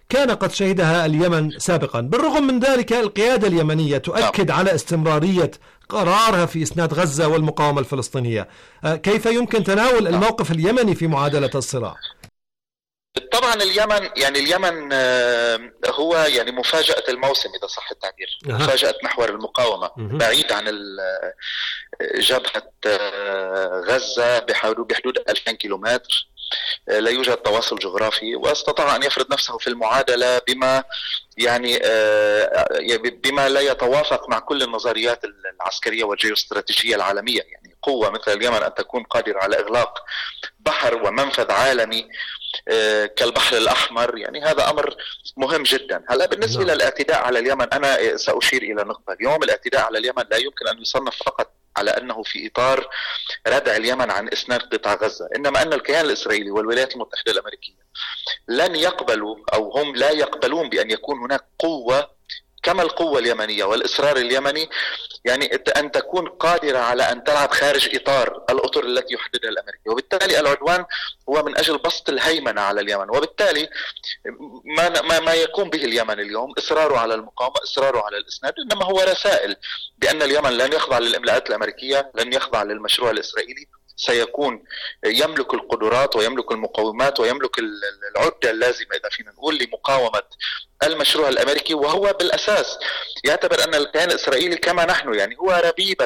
كان قد شهدها اليمن سابقا. بالرغم من ذلك القيادة اليمنية تؤكد على استمرارية قرارها في إسناد غزة والمقاومة الفلسطينية. كيف يمكن تناول الموقف اليمني في معادلة الصراع؟ طبعا اليمن يعني اليمن هو يعني مفاجأة الموسم إذا صح التعبير، أه. مفاجأة محور المقاومة، أه. بعيد عن جبهة غزة بحدود ألفين كيلومتر، لا يوجد تواصل جغرافي، واستطاع أن يفرض نفسه في المعادلة بما يعني بما لا يتوافق مع كل النظريات العسكرية والجيوستراتيجية العالمية. يعني قوة مثل اليمن أن تكون قادرة على إغلاق بحر ومنفذ عالمي كالبحر الأحمر، يعني هذا أمر مهم جدا. هلا بالنسبة لا. للاعتداء على اليمن، أنا سأشير إلى نقطة. اليوم الاعتداء على اليمن لا يمكن أن يصنف فقط على أنه في إطار ردع اليمن عن إسناد قطاع غزة، إنما أن الكيان الإسرائيلي والولايات المتحدة الأمريكية لن يقبلوا أو هم لا يقبلون بأن يكون هناك قوة كما القوة اليمنية والإصرار اليمني، يعني أن تكون قادرة على أن تلعب خارج إطار الأطر التي يحددها الأمريكي. وبالتالي العدوان هو من أجل بسط الهيمنة على اليمن، وبالتالي ما ما ما يقوم به اليمن اليوم إصراره على المقاومة، إصراره على الإسناد، إنما هو رسائل بأن اليمن لن يخضع للإملاءات الأمريكية، لن يخضع للمشروع الإسرائيلي، سيكون يملك القدرات ويملك المقومات ويملك العدة اللازمة إذا فينا نقول لمقاومة المشروع الأمريكي. وهو بالأساس يعتبر أن الكيان الإسرائيلي كما نحن يعني هو ربيبة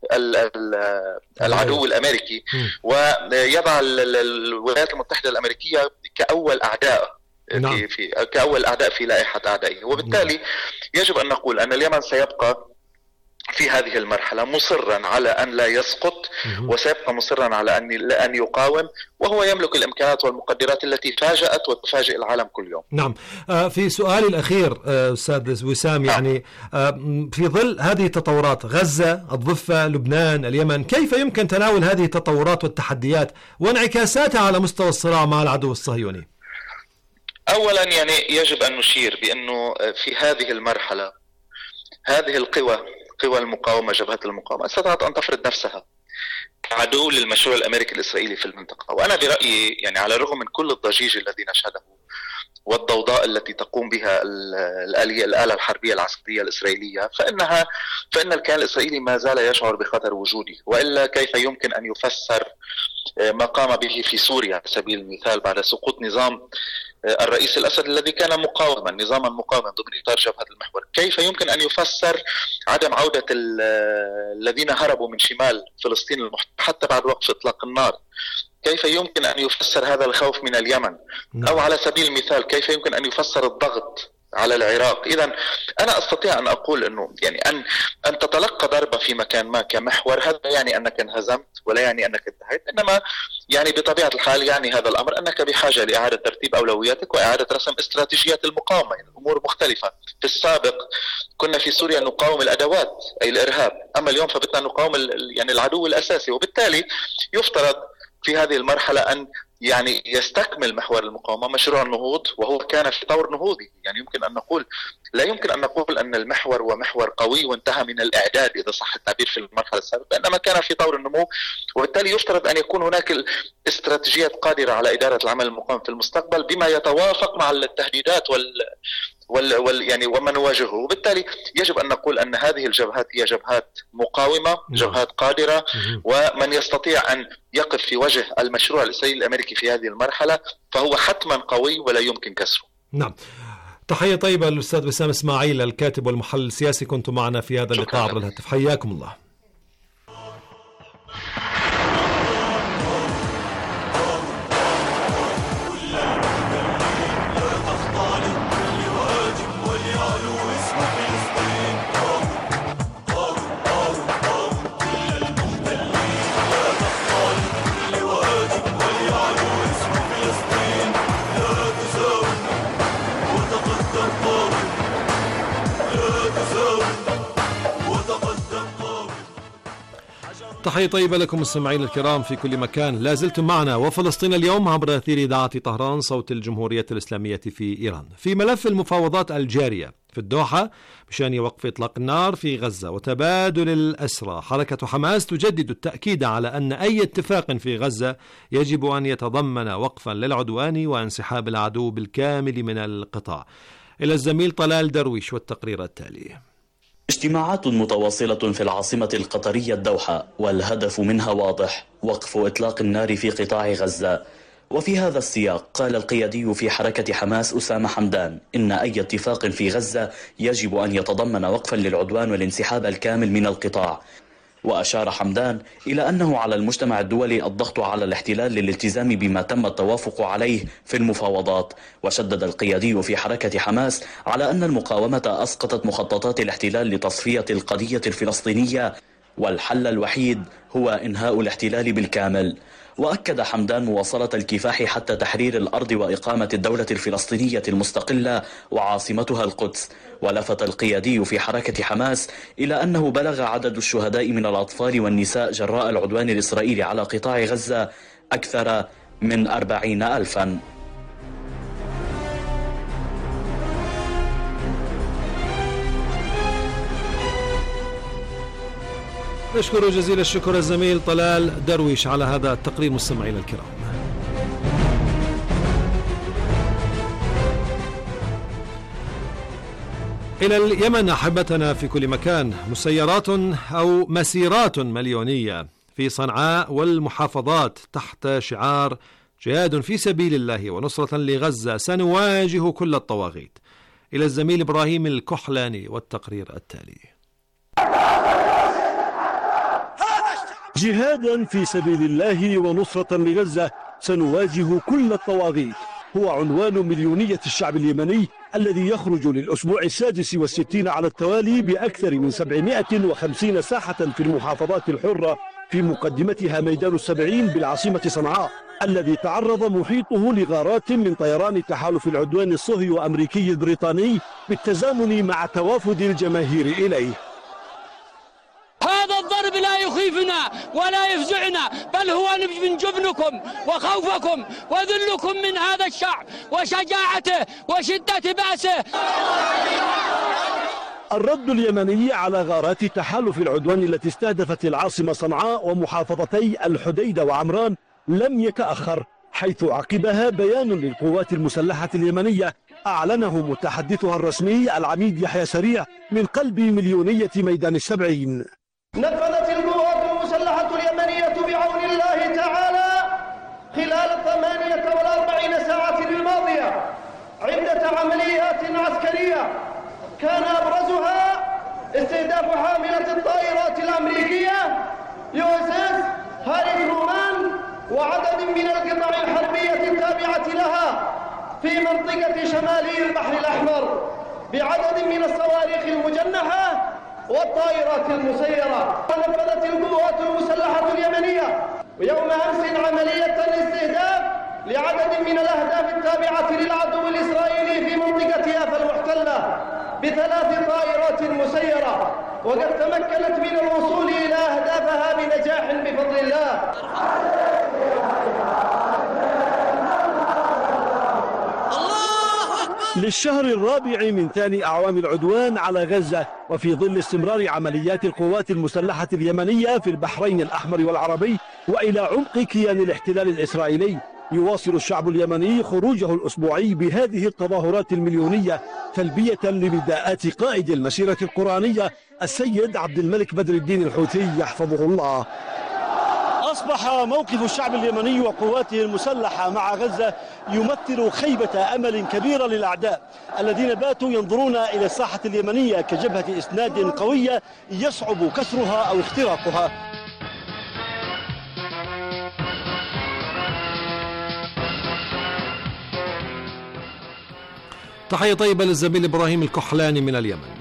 العدو الأمريكي، ويضع الولايات المتحدة الأمريكية كأول أعداء في, في كأول أعداء في لائحة أعدائه. وبالتالي يجب أن نقول أن اليمن سيبقى في هذه المرحلة مصرا على أن لا يسقط، وسيبقى مصرا على أن أن يقاوم، وهو يملك الإمكانات والمقدرات التي فاجأت وتفاجئ العالم كل يوم. نعم. في سؤالي الأخير أستاذ وسام، يعني في ظل هذه التطورات، غزة، الضفة، لبنان، اليمن، كيف يمكن تناول هذه التطورات والتحديات وانعكاساتها على مستوى الصراع مع العدو الصهيوني؟ أولا يعني يجب أن نشير بأنه في هذه المرحلة هذه القوى، قوى المقاومة، جبهة المقاومة، استطاعت أن تفرض نفسها عدو للمشروع الأمريكي الإسرائيلي في المنطقة. وأنا برأيي يعني على الرغم من كل الضجيج الذي نشهده والضوضاء التي تقوم بها الآلية الآلة الحربية العسكرية الإسرائيلية، فإنها فإن الكيان الإسرائيلي ما زال يشعر بخطر وجودي، وإلا كيف يمكن أن يفسر ما قام به في سوريا على سبيل المثال بعد سقوط نظام الرئيس الأسد الذي كان مقاوما، نظاما مقاوما ضمن إطار جبهة المحور؟ كيف يمكن أن يفسر عدم عودة الذين هربوا من شمال فلسطين المحتلة حتى بعد وقف إطلاق النار؟ كيف يمكن أن يفسر هذا الخوف من اليمن؟ أو على سبيل المثال كيف يمكن أن يفسر الضغط على العراق؟ إذا أنا أستطيع أن أقول أنه يعني أن أن تتلقى ضربة في مكان ما كمحور، هذا يعني أنك انهزمت ولا يعني أنك انتهيت، إنما يعني بطبيعة الحال يعني هذا الأمر أنك بحاجة لإعادة ترتيب أولوياتك وإعادة رسم استراتيجيات المقاومة. يعني الأمور مختلفة. في السابق كنا في سوريا نقاوم الأدوات أي الإرهاب، أما اليوم فبدنا نقاوم يعني العدو الأساسي. وبالتالي يفترض في هذه المرحلة أن يعني يستكمل محور المقاومة مشروع النهوض، وهو كان في طور نهوضي. يعني يمكن أن نقول لا يمكن أن نقول أن المحور ومحور قوي وانتهى من الإعداد إذا صح التعبير في المرحلة السابقة، إنما كان في طور النمو. وبالتالي يفترض أن يكون هناك استراتيجيات قادرة على إدارة العمل المقاوم في المستقبل بما يتوافق مع التهديدات وال وال, وال يعني وما نواجهه. وبالتالي يجب أن نقول أن هذه الجبهات هي جبهات مقاومة، جبهات قادرة، ومن يستطيع أن يقف في وجه المشروع الإسرائيلي الأمريكي في هذه المرحلة فهو حتما قوي ولا يمكن كسره. نعم. تحية طيبة للأستاذ وسام إسماعيل الكاتب والمحلل السياسي، كنت معنا في هذا اللقاء عبر الهاتف، حياكم الله. وتقدم قوي تحية طيبة لكم مستمعين الكرام في كل مكان. لا زلتم معنا وفلسطين اليوم عبر أثير إذاعة طهران صوت الجمهورية الإسلامية في إيران في ملف المفاوضات الجارية في الدوحة بشأن وقف إطلاق النار في غزة وتبادل الأسرى. حركة حماس تجدد التأكيد على أن أي اتفاق في غزة يجب أن يتضمن وقفا للعدوان وانسحاب العدو بالكامل من القطاع. إلى الزميل طلال درويش والتقرير التالي. اجتماعات متواصلة في العاصمة القطرية الدوحة، والهدف منها واضح: وقف إطلاق النار في قطاع غزة. وفي هذا السياق قال القيادي في حركة حماس أسامة حمدان إن أي اتفاق في غزة يجب أن يتضمن وقفا للعدوان والانسحاب الكامل من القطاع. وأشار حمدان إلى أنه على المجتمع الدولي الضغط على الاحتلال للالتزام بما تم التوافق عليه في المفاوضات. وشدد القيادي في حركة حماس على أن المقاومة أسقطت مخططات الاحتلال لتصفية القضية الفلسطينية، والحل الوحيد هو إنهاء الاحتلال بالكامل. وأكد حمدان مواصلة الكفاح حتى تحرير الأرض وإقامة الدولة الفلسطينية المستقلة وعاصمتها القدس. ولفت القيادي في حركة حماس إلى أنه بلغ عدد الشهداء من الأطفال والنساء جراء العدوان الإسرائيلي على قطاع غزة أكثر من أربعين ألفا. نشكر جزيل الشكر الزميل طلال درويش على هذا التقرير. مستمعينا الكرام، إلى اليمن أحبتنا في كل مكان. مسيرات أو مسيرات مليونية في صنعاء والمحافظات تحت شعار جهاد في سبيل الله ونصرة لغزة، سنواجه كل الطواغيت. إلى الزميل إبراهيم الكحلاني والتقرير التالي. جهادا في سبيل الله ونصرة لغزة، سنواجه كل الطواغيت، هو عنوان مليونية الشعب اليمني الذي يخرج للأسبوع السادس والستين على التوالي بأكثر من سبعمائة وخمسين ساحة في المحافظات الحرة، في مقدمتها ميدان السبعين بالعاصمة صنعاء الذي تعرض محيطه لغارات من طيران تحالف العدوان الصهيوني وأمريكي البريطاني بالتزامن مع توافد الجماهير إليه. هذا الضرب لا يخيفنا ولا يفزعنا، بل هو من جبنكم وخوفكم وذلكم من هذا الشعب وشجاعته وشدة بأسه. الرد اليمني على غارات تحالف العدوان التي استهدفت العاصمة صنعاء ومحافظتي الحديدة وعمران لم يتأخر، حيث عقبها بيان للقوات المسلحة اليمنية أعلنه متحدثها الرسمي العميد يحيى سريع من قلب مليونية ميدان السبعين. نفذت القوات المسلحة اليمنية بعون الله تعالى خلال الثمانية والأربعين ساعة الماضية عدة عمليات عسكرية كان أبرزها استهداف حاملة الطائرات الأمريكية يو إس إس هاري ترومان وعدد من القطع الحربية التابعة لها في منطقة شمالي البحر الأحمر بعدد من الصواريخ المجنحة والطائرات المسيرة. نفذت القوات المسلحة اليمنية ويوم أمس عملية استهداف لعدد من الأهداف التابعة للعدو الإسرائيلي في منطقة يافا المحتلة بثلاث طائرات مسيرة، وقد تمكنت من الوصول إلى أهدافها بنجاح بفضل الله. للشهر الرابع من ثاني أعوام العدوان على غزة، وفي ظل استمرار عمليات القوات المسلحة اليمنية في البحرين الأحمر والعربي وإلى عمق كيان الاحتلال الإسرائيلي، يواصل الشعب اليمني خروجه الأسبوعي بهذه التظاهرات المليونية تلبية لنداءات قائد المسيرة القرآنية السيد عبد الملك بدر الدين الحوثي يحفظه الله. أصبح موقف الشعب اليمني وقواته المسلحة مع غزة يمثل خيبة أمل كبيرة للأعداء الذين باتوا ينظرون إلى الساحة اليمنية كجبهة إسناد قوية يصعب كسرها أو اختراقها. تحية طيبة للزميل إبراهيم الكحلاني من اليمن.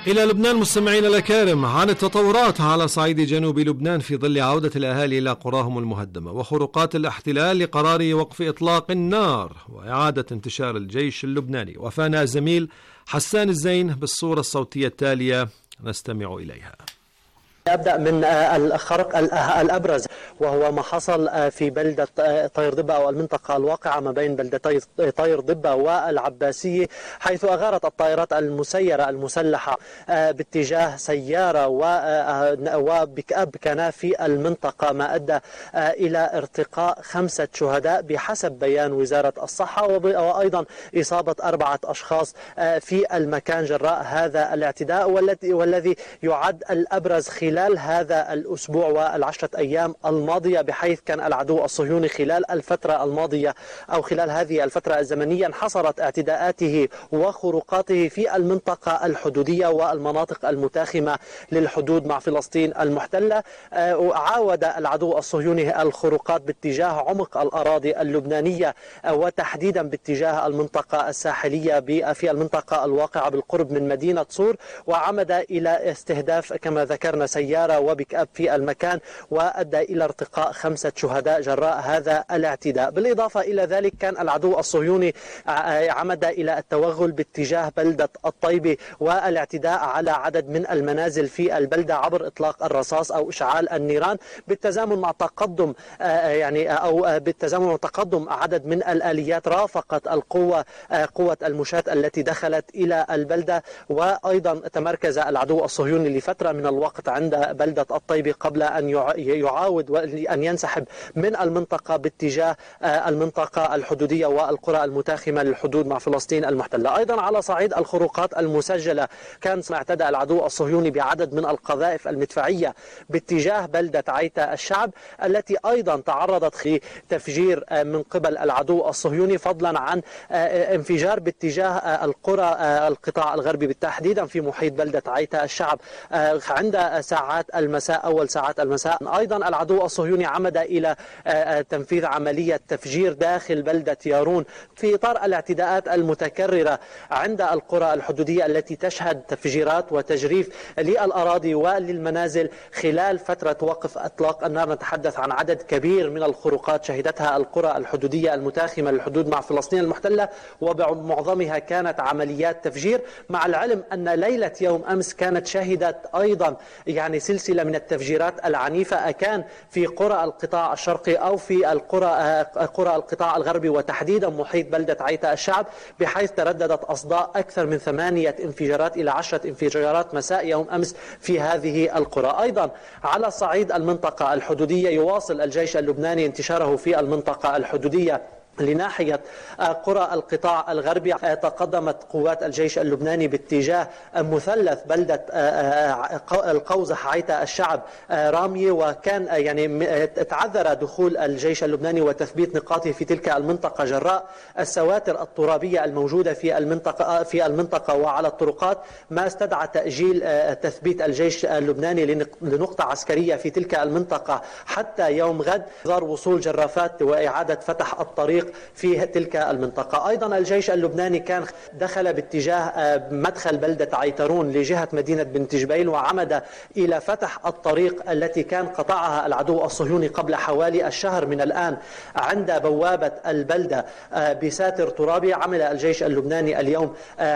إلى لبنان مستمعين الأكارم، عن التطورات على صعيد جنوب لبنان في ظل عودة الأهالي إلى قراهم المهدمة وخروقات الاحتلال لقرار وقف إطلاق النار وإعادة انتشار الجيش اللبناني. وفانا الزميل حسان الزين بالصورة الصوتية التالية نستمع إليها. أبدأ من الخرق الأبرز وهو ما حصل في بلدة طير ضبة أو المنطقة الواقعة ما بين بلدتي طير ضبة والعباسية، حيث أغارت الطائرات المسيرة المسلحة باتجاه سيارة وبيك أب كان في المنطقة، ما أدى إلى ارتقاء خمسة شهداء بحسب بيان وزارة الصحة، وأيضا إصابة أربعة أشخاص في المكان جراء هذا الاعتداء والذي يعد الأبرز خلال خلال هذا الأسبوع والعشرة أيام الماضية، بحيث كان العدو الصهيوني خلال الفترة الماضية أو خلال هذه الفترة الزمنية انحصرت اعتداءاته وخروقاته في المنطقة الحدودية والمناطق المتاخمة للحدود مع فلسطين المحتلة. عاود العدو الصهيوني الخروقات باتجاه عمق الأراضي اللبنانية وتحديدا باتجاه المنطقة الساحلية في المنطقة الواقعة بالقرب من مدينة صور، وعمد إلى استهداف كما ذكرنا سيارة وبيك أب في المكان، وأدى إلى ارتقاء خمسة شهداء جراء هذا الاعتداء. بالإضافة إلى ذلك كان العدو الصهيوني عمد إلى التوغل باتجاه بلدة الطيبة والاعتداء على عدد من المنازل في البلدة عبر إطلاق الرصاص أو إشعال النيران، بالتزامن مع تقدم يعني أو بالتزامن مع تقدم عدد من الآليات رافقت القوة قوة المشاة التي دخلت إلى البلدة. وأيضا تمركز العدو الصهيوني لفترة من الوقت عند بلدة الطيبة قبل أن يعاود وأن ينسحب من المنطقة باتجاه المنطقة الحدودية والقرى المتاخمة للحدود مع فلسطين المحتلة. أيضا على صعيد الخروقات المسجلة كان اعتدى العدو الصهيوني بعدد من القذائف المدفعية باتجاه بلدة عيتا الشعب التي أيضا تعرضت لتفجير من قبل العدو الصهيوني، فضلا عن انفجار باتجاه القرى القطاع الغربي بالتحديد في محيط بلدة عيتا الشعب عند ساعات المساء أول ساعات المساء. أيضا العدو الصهيوني عمد إلى تنفيذ عملية تفجير داخل بلدة يارون في إطار الاعتداءات المتكررة عند القرى الحدودية التي تشهد تفجيرات وتجريف للأراضي وللمنازل خلال فترة وقف إطلاق النار. نتحدث عن عدد كبير من الخروقات شهدتها القرى الحدودية المتاخمة للحدود مع فلسطين المحتلة، ومعظمها كانت عمليات تفجير، مع العلم أن ليلة يوم أمس كانت شهدت أيضا يعني سلسلة من التفجيرات العنيفة، أكان في قرى القطاع الشرقي أو في القرى قرى القطاع الغربي وتحديدا محيط بلدة عيتا الشعب، بحيث ترددت أصداء أكثر من ثمانية انفجارات إلى عشرة انفجارات مساء يوم أمس في هذه القرى. أيضا على صعيد المنطقة الحدودية يواصل الجيش اللبناني انتشاره في المنطقة الحدودية لناحية قرى القطاع الغربي. تقدمت قوات الجيش اللبناني باتجاه مثلث بلدة القوزح عيتا الشعب رامية، وكان يعني تعذر دخول الجيش اللبناني وتثبيت نقاطه في تلك المنطقة جراء السواتر الترابية الموجودة في المنطقة في المنطقة وعلى الطرقات، ما استدعى تأجيل تثبيت الجيش اللبناني لنقطة عسكرية في تلك المنطقة حتى يوم غد، انتظار وصول جرافات وإعادة فتح الطريق في تلك المنطقة. أيضا الجيش اللبناني كان دخل باتجاه مدخل بلدة عيترون لجهة مدينة بنت جبيل، وعمد إلى فتح الطريق التي كان قطعها العدو الصهيوني قبل حوالي الشهر من الآن عند بوابة البلدة بساتر ترابي. عمل الجيش اللبناني اليوم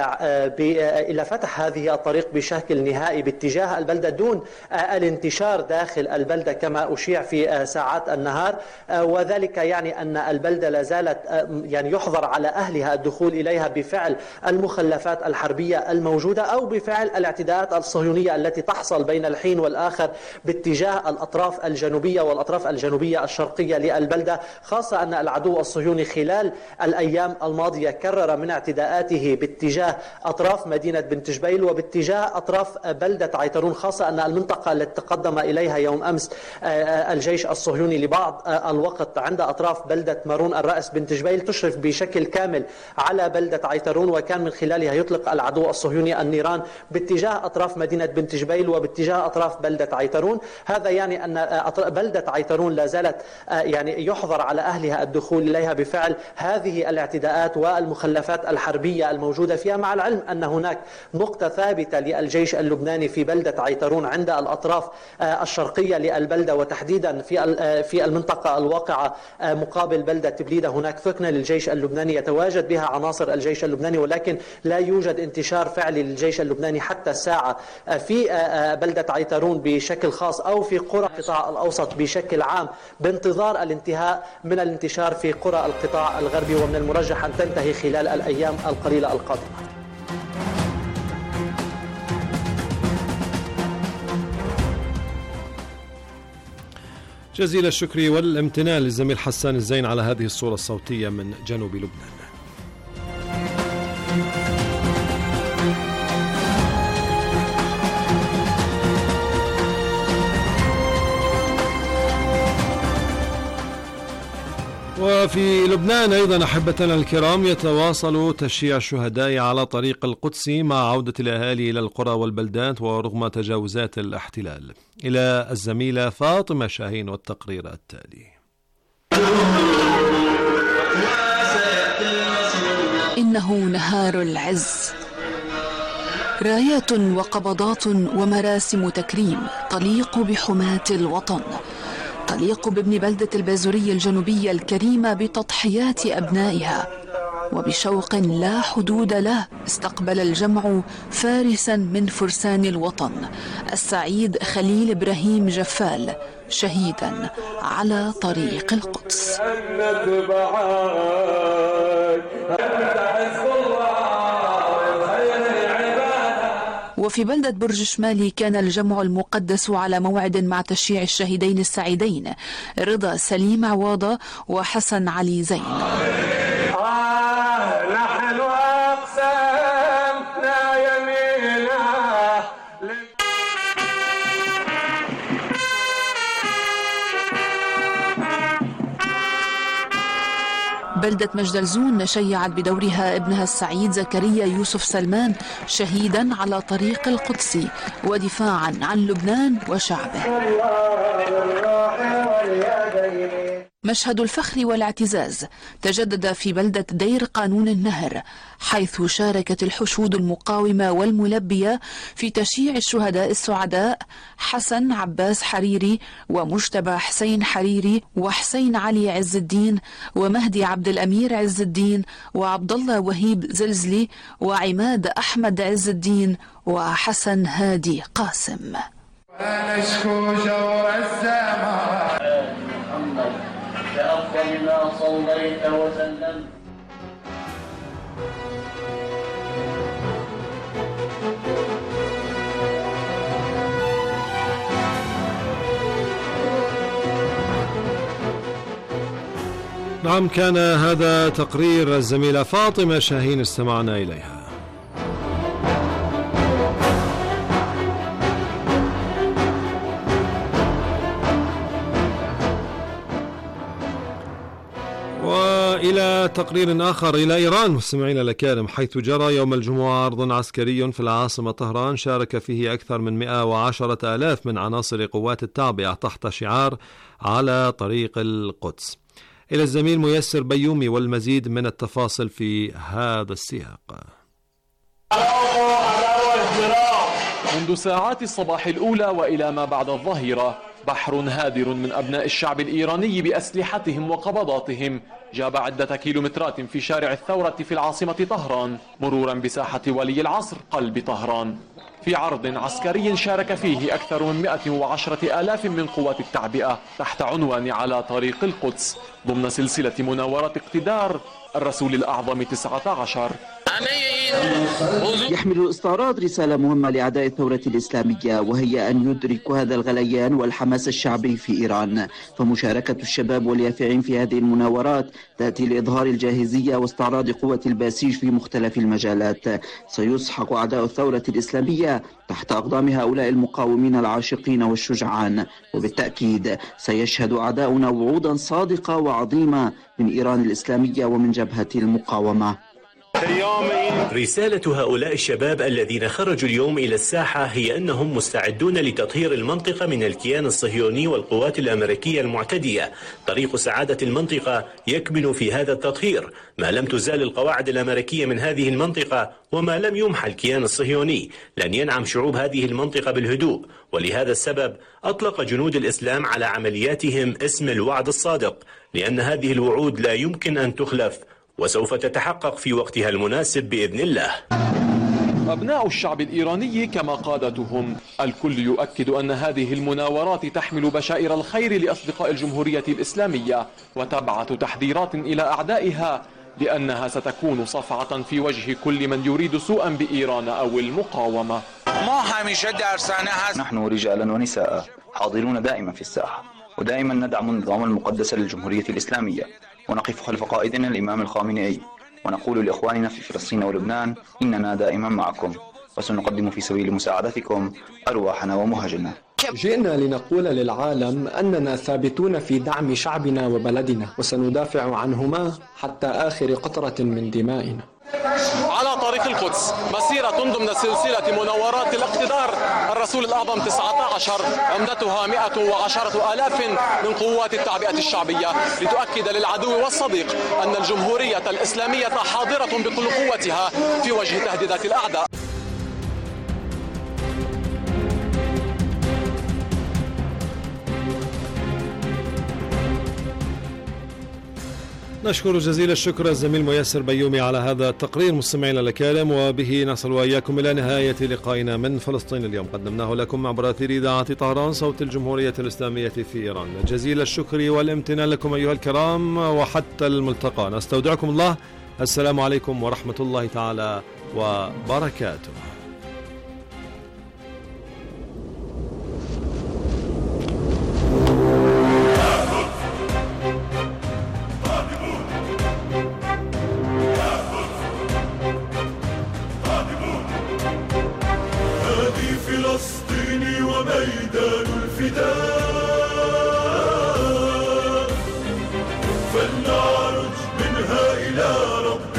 إلى فتح هذه الطريق بشكل نهائي باتجاه البلدة دون الانتشار داخل البلدة كما أشيع في ساعات النهار، وذلك يعني أن البلدة لا زالت يعني يحظر على أهلها الدخول إليها بفعل المخلفات الحربية الموجودة أو بفعل الاعتداءات الصهيونية التي تحصل بين الحين والآخر باتجاه الأطراف الجنوبية والأطراف الجنوبية الشرقية للبلدة، خاصة أن العدو الصهيوني خلال الأيام الماضية كرر من اعتداءاته باتجاه أطراف مدينة بنت جبيل وباتجاه أطراف بلدة عيترون، خاصة أن المنطقة التي تقدم إليها يوم أمس الجيش الصهيوني لبعض الوقت عند أطراف بلدة مارون الرأس حماس بنت جبيل تشرف بشكل كامل على بلدة عيترون، وكان من خلالها يطلق العدو الصهيوني النيران باتجاه أطراف مدينة بنت جبيل وباتجاه أطراف بلدة عيترون. هذا يعني أن بلدة عيترون لا زالت يعني يحظر على أهلها الدخول إليها بفعل هذه الاعتداءات والمخلفات الحربية الموجودة فيها، مع العلم أن هناك نقطة ثابتة للجيش اللبناني في بلدة عيترون عند الأطراف الشرقية للبلدة، وتحديدا في في المنطقة الواقعة مقابل بلدة تبليدة. هناك ثكنة للجيش اللبناني يتواجد بها عناصر الجيش اللبناني، ولكن لا يوجد انتشار فعلي للجيش اللبناني حتى الساعة في بلدة عيترون بشكل خاص أو في قرى القطاع الأوسط بشكل عام، بانتظار الانتهاء من الانتشار في قرى القطاع الغربي، ومن المرجح أن تنتهي خلال الأيام القليلة القادمة. جزيل الشكر والامتنان للزميل حسان الزين على هذه الصورة الصوتية من جنوب لبنان. وفي لبنان أيضا أحبتنا الكرام يتواصل تشييع الشهداء على طريق القدس مع عودة الأهالي إلى القرى والبلدات ورغم تجاوزات الاحتلال. إلى الزميلة فاطمة شاهين والتقرير التالي. إنه نهار العز، رايات وقبضات ومراسم تكريم تليق بحماة الوطن، تليق بابن بلدة البازورية الجنوبية الكريمة بتضحيات أبنائها. وبشوق لا حدود له استقبل الجمع فارسا من فرسان الوطن، السعيد خليل إبراهيم جفال، شهيدا على طريق القدس. وفي بلدة برج شمالي كان الجمع المقدس على موعد مع تشييع الشهيدين السعيدين رضا سليم عواضة وحسن علي زين. آه نحن أقسمنا يمينا. بلدة مجدلزون شيعت بدورها ابنها السعيد زكريا يوسف سلمان شهيدا على طريق القدس ودفاعا عن لبنان وشعبه. مشهد الفخر والاعتزاز تجدد في بلدة دير قانون النهر، حيث شاركت الحشود المقاومة والملبية في تشييع الشهداء السعداء حسن عباس حريري ومجتبى حسين حريري وحسين علي عز الدين ومهدي عبد الأمير عز الدين وعبد الله وهيب زلزلي وعماد أحمد عز الدين وحسن هادي قاسم. ونشكو جور السماء بأفضل ما صليت وسلمت. نعم، كان هذا تقرير الزميلة فاطمة شاهين استمعنا إليها. وإلى تقرير آخر إلى إيران مستمعينا الأكارم، حيث جرى يوم الجمعة عرض عسكري في العاصمة طهران شارك فيه أكثر من مئة وعشرة آلاف من عناصر قوات التعبئة تحت شعار على طريق القدس. إلى الزميل ميسر بيومي والمزيد من التفاصيل في هذا السياق. منذ ساعات الصباح الأولى وإلى ما بعد الظهيرة بحر هادر من أبناء الشعب الإيراني بأسلحتهم وقبضاتهم جاب عدة كيلومترات في شارع الثورة في العاصمة طهران مرورا بساحة ولي العصر قلب طهران، في عرض عسكري شارك فيه أكثر من مئة وعشرة آلاف من قوات التعبئة تحت عنوان على طريق القدس ضمن سلسلة مناورات اقتدار الرسول الأعظم تسعة عشر. يحمل الاستعراض رسالة مهمة لأعداء الثورة الإسلامية، وهي أن يدركوا هذا الغليان والحماس الشعبي في إيران. فمشاركة الشباب واليافعين في هذه المناورات تأتي لإظهار الجاهزية واستعراض قوة الباسيج في مختلف المجالات. سيسحق أعداء الثورة الإسلامية تحت أقدام هؤلاء المقاومين العاشقين والشجعان، وبالتأكيد سيشهد أعداؤنا وعودا صادقة وعظيمة من إيران الإسلامية ومن جبهة المقاومة. رسالة هؤلاء الشباب الذين خرجوا اليوم إلى الساحة هي أنهم مستعدون لتطهير المنطقة من الكيان الصهيوني والقوات الأمريكية المعتدية. طريق سعادة المنطقة يكمن في هذا التطهير ما لم تزال القواعد الأمريكية من هذه المنطقة وما لم يمحى الكيان الصهيوني. لن ينعم شعوب هذه المنطقة بالهدوء، ولهذا السبب أطلق جنود الإسلام على عملياتهم اسم الوعد الصادق، لأن هذه الوعود لا يمكن أن تخلف وسوف تتحقق في وقتها المناسب بإذن الله. أبناء الشعب الإيراني كما قادتهم، الكل يؤكد أن هذه المناورات تحمل بشائر الخير لأصدقاء الجمهورية الإسلامية، وتبعث تحذيرات إلى أعدائها لأنها ستكون صفعة في وجه كل من يريد سوءا بإيران أو المقاومة. نحن رجالا ونساء حاضرون دائما في الساحة، ودائما ندعم النظام المقدس للجمهورية الإسلامية، ونقف خلف قائدنا الإمام الخامنئي، ونقول لإخواننا في فلسطين ولبنان إننا دائما معكم، وسنقدم في سبيل مساعدتكم أرواحنا ومهجنا. جئنا لنقول للعالم أننا ثابتون في دعم شعبنا وبلدنا، وسندافع عنهما حتى آخر قطرة من دمائنا. على طريق القدس مسيرة ضمن سلسلة مناورات الاقتدار الرسول الأعظم تسعة عشر، عمدتها مئة وعشرة آلاف من قوات التعبئة الشعبية، لتؤكد للعدو والصديق أن الجمهورية الإسلامية حاضرة بكل قوتها في وجه تهديدات الأعداء. نشكر جزيل الشكر الزميل ميسر بيومي على هذا التقرير. مستمعينا الكرام، وبه نصل وإياكم إلى نهاية لقائنا من فلسطين اليوم، قدمناه لكم عبر أثير إذاعة طهران صوت الجمهورية الإسلامية في إيران. جزيل الشكر والامتنان لكم أيها الكرام، وحتى الملتقى نستودعكم الله. السلام عليكم ورحمة الله تعالى وبركاته. وميدان الفداء، فلنعرج منها إلى رب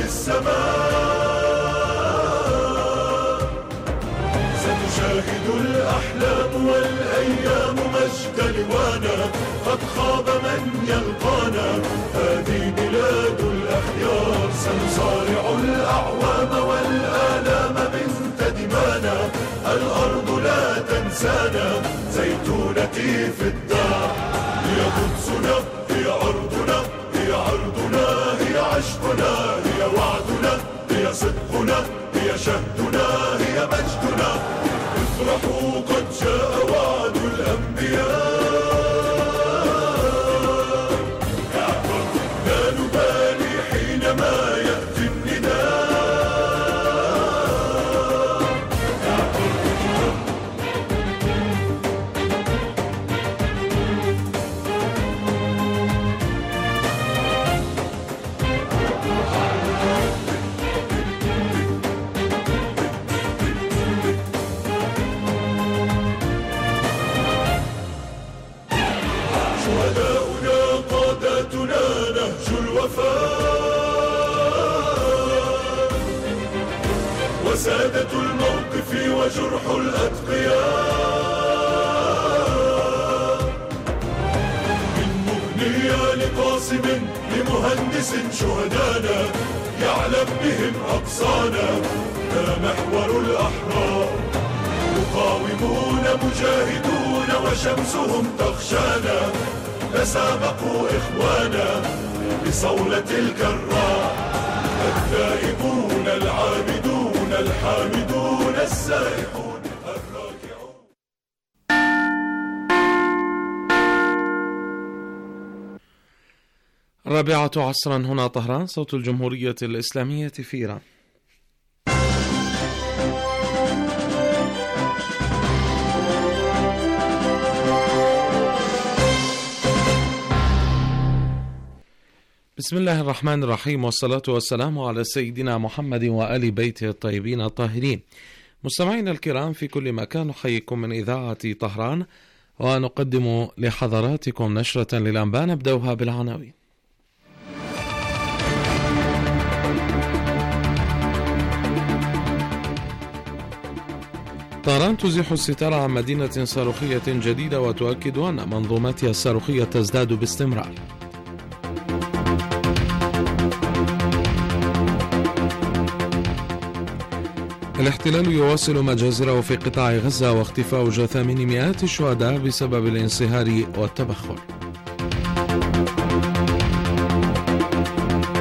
السماء. ستشاهد الأحلام والأيام مجد لوانا، قد خاب من يلقانا، هذه بلاد الأخيار. سنصارع الأعوام والآلام بنت دمانا، الأرض لا تنسانا، زيتونتي في الدار. هي قدسنا، هي أرضنا، هي عرضنا، هي عشقنا، هي وعدنا، هي صدقنا، هي شهدنا، هي مجدنا. افرحوا قد جاء وعد الأنبياء، لا نبالي حينما يأتي النداء. شهداؤنا قادتنا نهج الوفاء، وسادة الموقف وجرح الأتقياء. من مغنية لقاسم لمهندس شهدانا، يعلم بهم أقصانا، ما محور الأحرار. مقاومون مجاهدون وشمسهم تخشانا، تسابقوا إخوانا بصولة الكرار. التائبون العابدون الحامدون السائحون الراكعون. الرابعة عصرا، هنا طهران صوت الجمهورية الإسلامية في إيران. بسم الله الرحمن الرحيم، والصلاة والسلام على سيدنا محمد وآل بيته الطيبين الطاهرين. مستمعينا الكرام في كل مكان، نحييكم من إذاعة طهران ونقدم لحضراتكم نشرة للأنباء نبدأها بالعناوين. طهران تزيح الستار عن مدينة صاروخية جديدة وتؤكد أن منظومتها الصاروخية تزداد باستمرار. الاحتلال يواصل مجازره في قطاع غزة واختفاء جثامين مئات الشهداء بسبب الانصهار والتبخر.